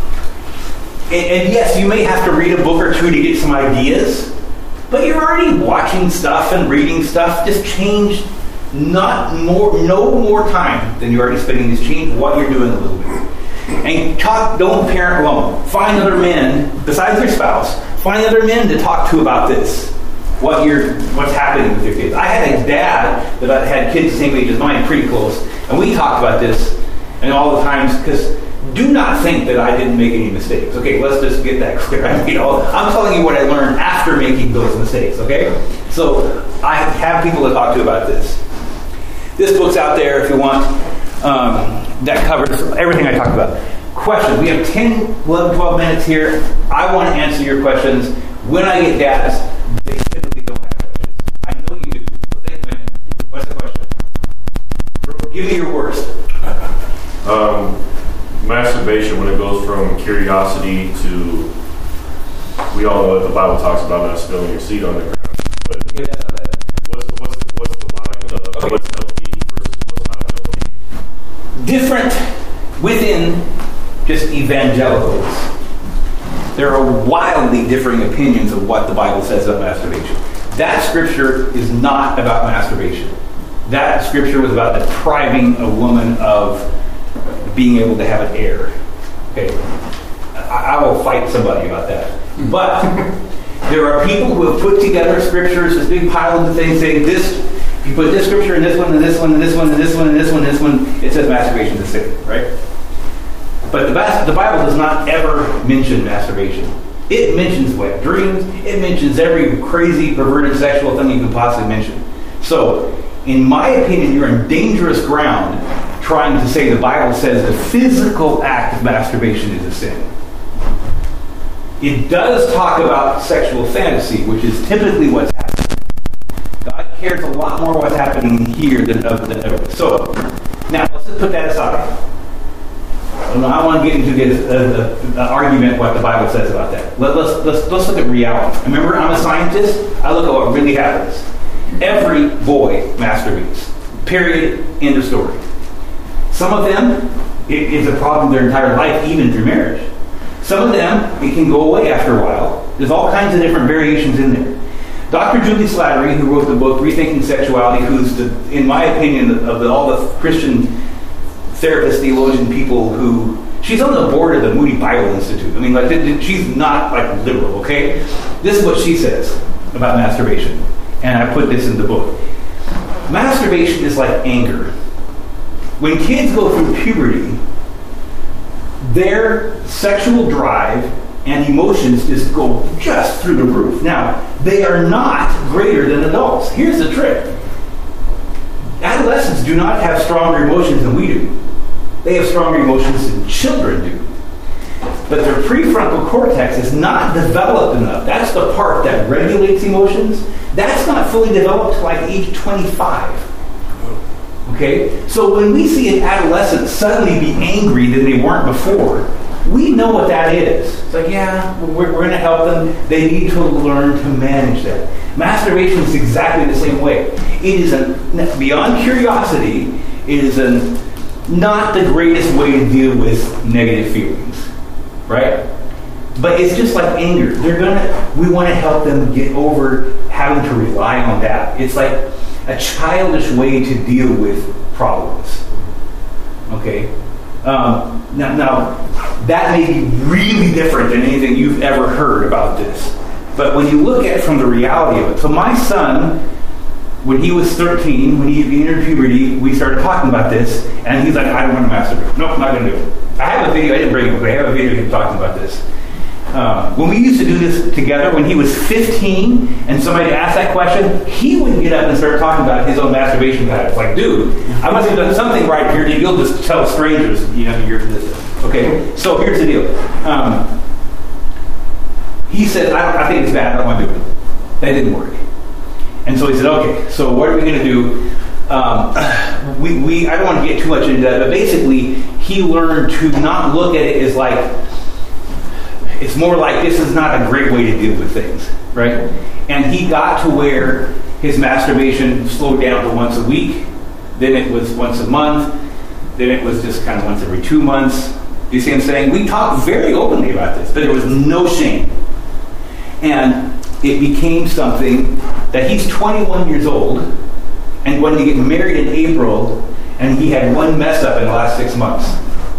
and, and yes, you may have to read a book or two to get some ideas, but you're already watching stuff and reading stuff. Just change not more, no more time than you're already spending. Just change what you're doing a little bit. And talk, don't parent alone. Find other men, besides your spouse, find other men to talk to about this. What you're, what's happening with your kids. I had a dad that had kids the same age as mine, pretty close, and we talked about this and all the times, because do not think that I didn't make any mistakes. Okay, let's just get that clear. I mean, I'm telling you what I learned after making those mistakes, okay? So I have people to talk to about this. This book's out there if you want. Um, that covers everything I talked about. Questions. We have ten, eleven, twelve minutes here. I want to answer your questions. When I get dads, they typically don't have questions. I know you do. So think a minute. What's the question? Give me your worst. Um, masturbation, when it goes from curiosity to, we all know what the Bible talks about, not spilling your seed on the ground. But Yeah, that's not bad. what's the, what's the, what's the line of about what's healthy versus what's not healthy? Different within just evangelicals. There are wildly differing opinions of what the Bible says about masturbation. That scripture is not about masturbation. That scripture was about depriving a woman of being able to have an heir. Okay, I, I will fight somebody about that. But there are people who have put together scriptures, this big pile of things, saying this. If you put this scripture and this one and this one and this one and this one and this one and this one, it says masturbation is a sin, right? But the, the Bible does not ever mention masturbation. It mentions wet dreams. It mentions every crazy, perverted sexual thing you can possibly mention. So, in my opinion, you're in dangerous ground trying to say the Bible says the physical act of masturbation is a sin. It does talk about sexual fantasy, which is typically what's happening. God cares a lot more what's happening here than than ever. So, now let's just put that aside. I want to get into an argument what the Bible says about that. Let, let's, let's, let's look at reality. Remember, I'm a scientist. I look at what really happens. Every boy masturbates. Period. End of story. Some of them, it is a problem their entire life, even through marriage. Some of them, it can go away after a while. There's all kinds of different variations in there. Doctor Julie Slattery, who wrote the book Rethinking Sexuality, who's, the, in my opinion, of the, all the Christian therapist, theologian people who, she's on the board of the Moody Bible Institute. I mean, like, she's not like liberal, okay? This is what she says about masturbation. And I put this in the book. Masturbation is like anger. When kids go through puberty, their sexual drive and emotions just go just through the roof. Now, they are not greater than adults. Here's the trick. Adolescents do not have stronger emotions than we do. They have stronger emotions than children do. But their prefrontal cortex is not developed enough. That's the part that regulates emotions. That's not fully developed till like age twenty-five. Okay? So when we see an adolescent suddenly be angry than they weren't before, we know what that is. It's like, yeah, we're, we're going to help them. They need to learn to manage that. Masturbation is exactly the same way. It is a, beyond curiosity, it is a not the greatest way to deal with negative feelings, right? But it's just like anger. They're gonna. We want to help them get over having to rely on that. It's like a childish way to deal with problems. Okay. Um, now, now, that may be really different than anything you've ever heard about this. But when you look at it from the reality of it, so my son, when he was thirteen, when he entered puberty, we started talking about this, and he's like, I don't want to masturbate. Nope, I'm not going to do it. I have a video, I didn't bring it, but I have a video of him talking about this. Um, when we used to do this together, when he was fifteen, and somebody asked that question, he would get up and start talking about his own masturbation patterns. Like, dude, I must have done something right here. You'll just tell strangers, you know, you're this. Okay, so here's the deal. Um, he said, I, don't, I think it's bad, I don't want to do it. That didn't work. And so he said, okay, so what are we going to do? Um, we, we, I don't want to get too much into that, but basically, he learned to not look at it as like, it's more like this is not a great way to deal with things, right? And he got to where his masturbation slowed down to once a week, then it was once a month, then it was just kind of once every two months. You see what I'm saying? We talked very openly about this, but there was no shame. And it became something that he's twenty-one years old, and going to get married in April, and he had one mess up in the last six months.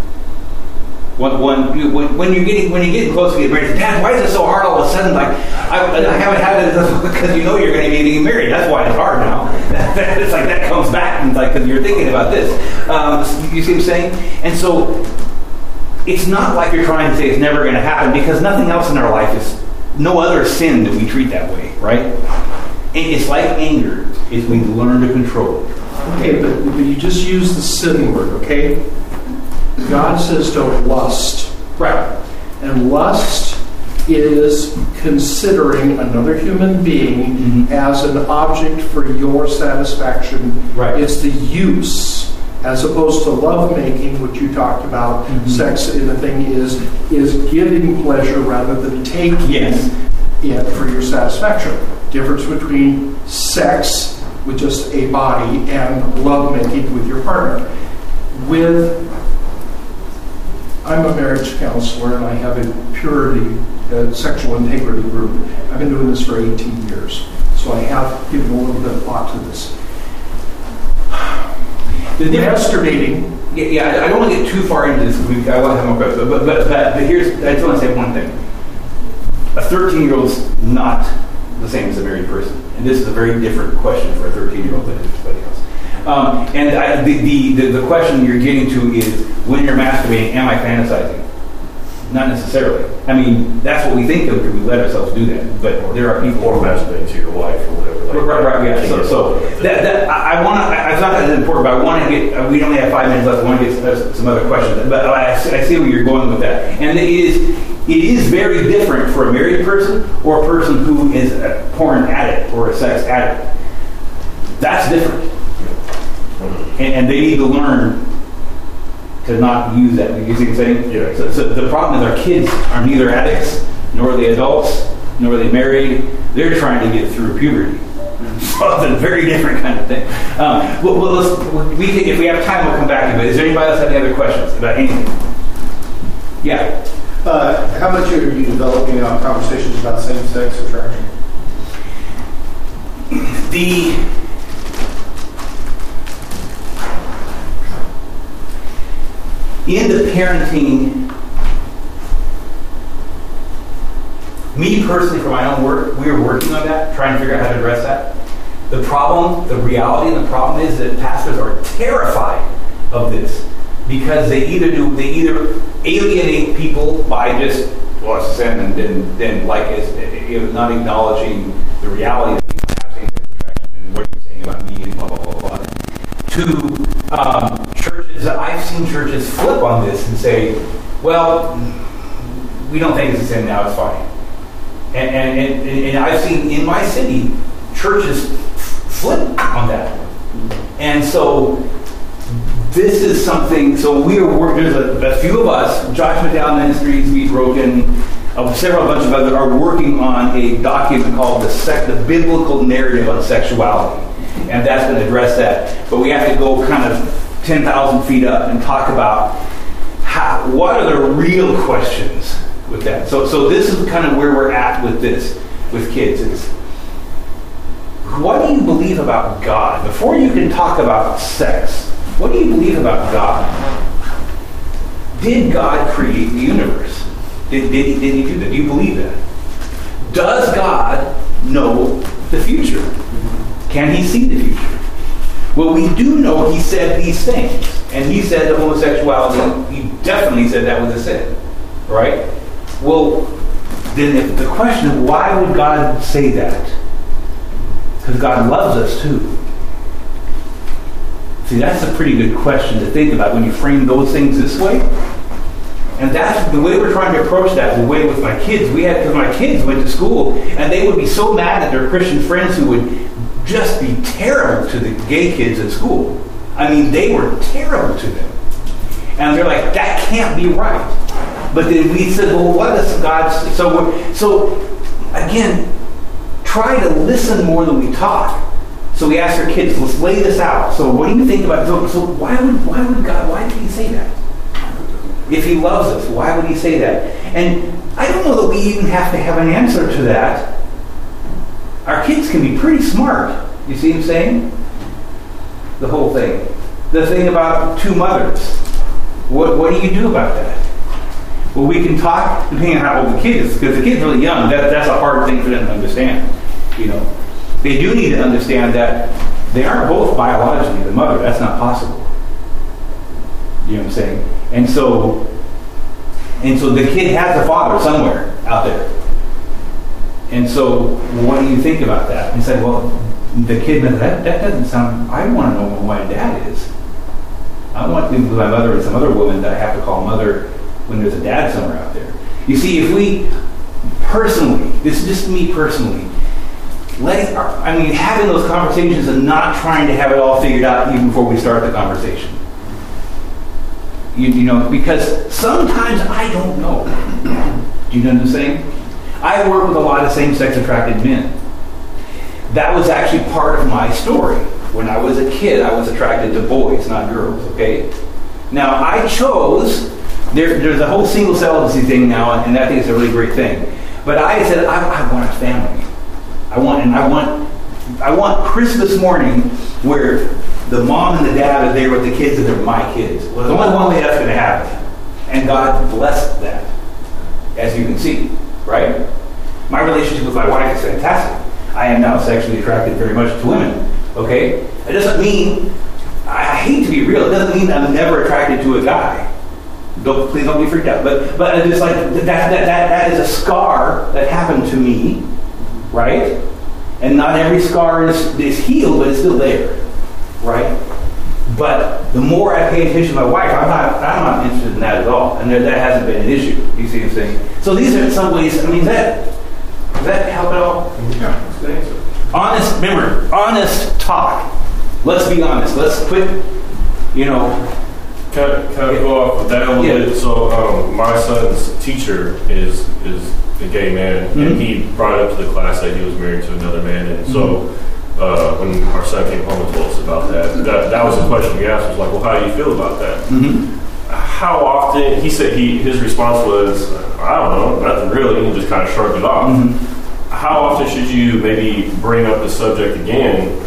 One, one, when, when you're getting when you're getting close to getting married, Dad, why is it so hard all of a sudden? Like I, I haven't had it because you know you're going to be getting married. That's why it's hard now. It's like that comes back and like because you're thinking about this. Um, you see what I'm saying? And so it's not like you're trying to say it's never going to happen because nothing else in our life is no other sin that we treat that way, right? And it's like anger is we learn to control it. Okay, but, but you just use the sin word, okay? God says don't lust. Right. And lust is considering another human being mm-hmm. as an object for your satisfaction. Right. It's the use, as opposed to lovemaking, which you talked about. Mm-hmm. Sex in the thing is is giving pleasure rather than taking yes. it for your satisfaction. Difference between sex with just a body and lovemaking with your partner. With, I'm a marriage counselor and I have a purity, uh, sexual integrity group. I've been doing this for eighteen years, so I have given a little bit of thought to this. The Masturbating. Yeah, yeah, I don't want to get too far into this because I want to have more questions. But, but, but, but here's, I just want to say one thing. A thirteen-year-old is not the same as a married person. And this is a very different question for a thirteen-year-old than anybody else. Um, and I, the, the, the, the question you're getting to is, when you're masturbating, am I fantasizing? Not necessarily. I mean, that's what we think of because we let ourselves do that. But there are people... Or masturbating to your wife or whatever. Like right, right, yeah. So, so that, that, I, I want to, it's not that important, but I want to get, uh, we only have five minutes left, I want to get some, some other questions. But I, I see where you're going with that. And it is, it is very different for a married person or a person who is a porn addict or a sex addict. That's different. And, and they need to learn to not use that. You see what I'm saying? Yeah. So, so the problem is our kids are neither addicts, nor are they adults, nor are they married. They're trying to get through puberty. So it's a very different kind of thing. Um, well, well, let's, we can, if we have time, we'll come back to it. Is there anybody else have any other questions about anything? Yeah. Uh, how much are you developing on conversations about same-sex attraction? The in the parenting, me personally, for my own work, we are working on that, trying to figure out how to address that. The problem, the reality, and the problem is that pastors are terrified of this because they either do, they either alienate people by just, well, it's sin, and then, then like, it's, you know, not acknowledging the reality that people have same-sex attraction and what you're saying about me and blah, blah, blah, blah. To um, churches, I've seen churches flip on this and say, well, we don't think it's a sin now, it's fine. And, and, and, and I've seen in my city, churches flip on that. And so this is something, so we are working, there's a, a few of us, Josh McDowell Ministries, Meet Broken, uh, several bunch of others are working on a document called the, sec, the Biblical Narrative on Sexuality. And that's going to address that. But we have to go kind of ten thousand feet up and talk about how, what are the real questions with that. So so this is kind of where we're at with this, with kids. Is what do you believe about God? Before you can talk about sex, what do you believe about God? Did God create the universe? Did, did, he, did he do that? Do you believe that? Does God know the future? Can he see the future? Well, we do know he said these things. And he said that homosexuality, he definitely said that was a sin. Right? Well, then if the question is, why would God say that? Because God loves us too. See, that's a pretty good question to think about when you frame those things this way. And that's the way we're trying to approach that, the way with my kids. We had, because my kids went to school, and they would be so mad at their Christian friends who would just be terrible to the gay kids at school. I mean, they were terrible to them. And they're like, that can't be right. But then we said, well, what is God? So, so again, try to listen more than we talk. So we asked our kids, let's lay this out. So what do you think about, so, so why would why would God, why did he say that? If he loves us, why would he say that? And I don't know that we even have to have an answer to that. Our kids can be pretty smart. You see what I'm saying? The whole thing. The thing about two mothers. What what do you do about that? Well, we can talk depending on how old the kid is, because the kid's really young. That, that's a hard thing for them to understand. You know, they do need to understand that they aren't both biologically the mother. That's not possible. You know what I'm saying? And so, and so the kid has a father somewhere out there. And so, what do you think about that? And he said, well, the kid, that, that doesn't sound, I want to know who my dad is. I want to be with my mother and some other woman that I have to call mother when there's a dad somewhere out there. You see, if we personally, this is just me personally, letting, I mean, having those conversations and not trying to have it all figured out even before we start the conversation. You, you know, because sometimes I don't know. Do you know what I'm saying? I work with a lot of same-sex attracted men. that was actually part of my story. When I was a kid, I was attracted to boys, not girls, okay? Now, I chose, there, there's a whole single celibacy thing now, and I think it's a really great thing. But I said, I, I want a family. I want, and I want, I want Christmas morning where the mom and the dad are there with the kids and they're my kids. Well, there's only one way that's going to happen. And God blessed that, as you can see, right? My relationship with my wife is fantastic. I am now sexually attracted very much to women, okay? It doesn't mean, I hate to be real, it doesn't mean I'm never attracted to a guy. Don't, please don't be freaked out. But but it's like, that, that, that, that is a scar that happened to me, right? And not every scar is, is healed, but it's still there, right? But the more I pay attention to my wife, I'm not, I'm not interested in that at all. And there, that hasn't been an issue. You see what I'm saying? So these are in some ways, I mean, that, does that help at all? Yeah. Honest, remember, honest talk. Let's be honest. Let's quit, you know. Can I, can I go off of that a little Yeah. bit? So um, my son's teacher is is a gay man, Mm-hmm. and he brought up to the class that he was married to another man, and so uh, when our son came home and told us about that, that, that was the question we asked, was like, well, how do you feel about that? Mm-hmm. How often, he said he his response was, I don't know, nothing really, and he just kind of shrugged it off. Mm-hmm. How often should you maybe bring up the subject again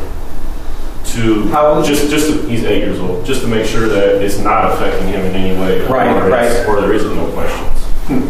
to How old? just just to, he's eight years old, just to make sure that it's not affecting him in any way, Right, or, it's- right. or there isn't no questions.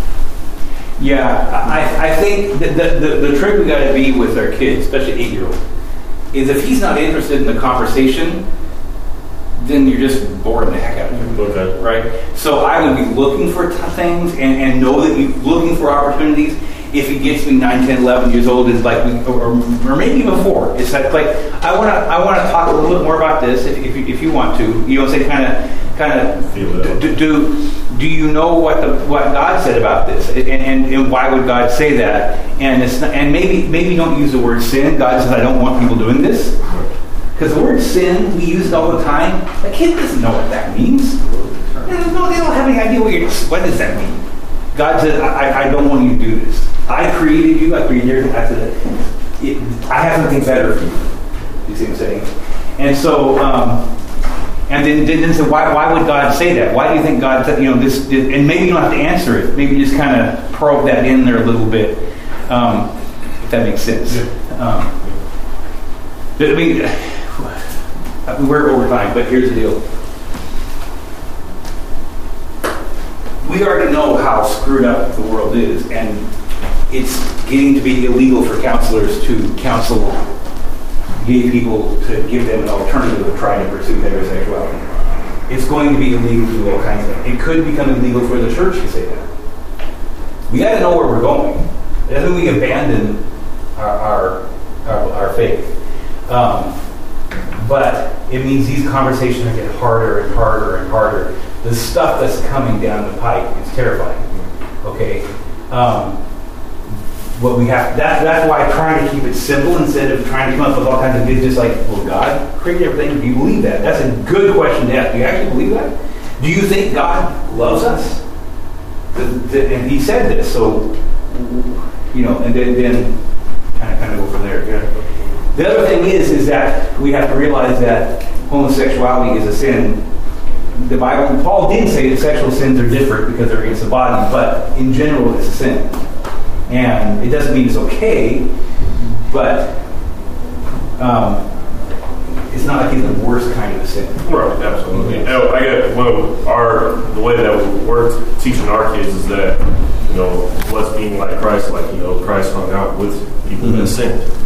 Yeah, I, I think that the, the, the trick we got to be with our kids, especially eight-year-old, is if he's not interested in the conversation, then you're just boring the heck out of him. Okay. Right? So I would be looking for t- things and, and know that you're looking for opportunities. If he gets me nine, ten, eleven years old, it's like, or, or maybe before, it's like, like I want to I want to talk a little bit more about this if, if, you, if you want to. You know, say kind of kind of do, do do you know what the what God said about this, and, and, and why would God say that? And it's not, and maybe maybe don't use the word sin. God says I don't want people doing this, because the word sin we use it all the time. The kid doesn't know what that means. They don't, know, they don't have any idea what you're, what does that mean. God said I, I don't want you to do this. I created you. I created everything. I said it, I have something better for you. You see what I'm saying? And so. Um, And then, then, then so why, why would God say that? Why do you think God said, you know, this, this, and maybe you don't have to answer it. Maybe just kind of probe that in there a little bit, um, if that makes sense. Um, I mean, we're over time, but here's the deal. We already know how screwed up the world is, and it's getting to be illegal for counselors to counsel gay people, to give them an alternative of trying to pursue heterosexuality. It's going to be illegal to do all kinds of things. It could become illegal for the church to say that. We got to know where we're going. It doesn't mean we abandon our our, our, our faith. Um, but it means these conversations get harder and harder and harder. The stuff that's coming down the pike is terrifying. Okay? Um, What we have that that's why I'm trying to keep it simple instead of trying to come up with all kinds of things. Just like, well, God created everything. Do you believe that? That's a good question to ask. Do you actually believe that? Do you think God loves us? The, the, and He said this, so you know, and then, then kind of kind of go from there. Yeah. The other thing is, is that we have to realize that homosexuality is a sin. The Bible, Paul did say that sexual sins are different because they're against the body, but in general, it's a sin. And it doesn't mean it's okay, but um, it's not like it's the worst kind of a sin. Right, absolutely. You know, I get well, our the way that we're teaching our kids is that, you know, what's being like Christ, like, you know, Christ hung out with people Mm-hmm. that sinned.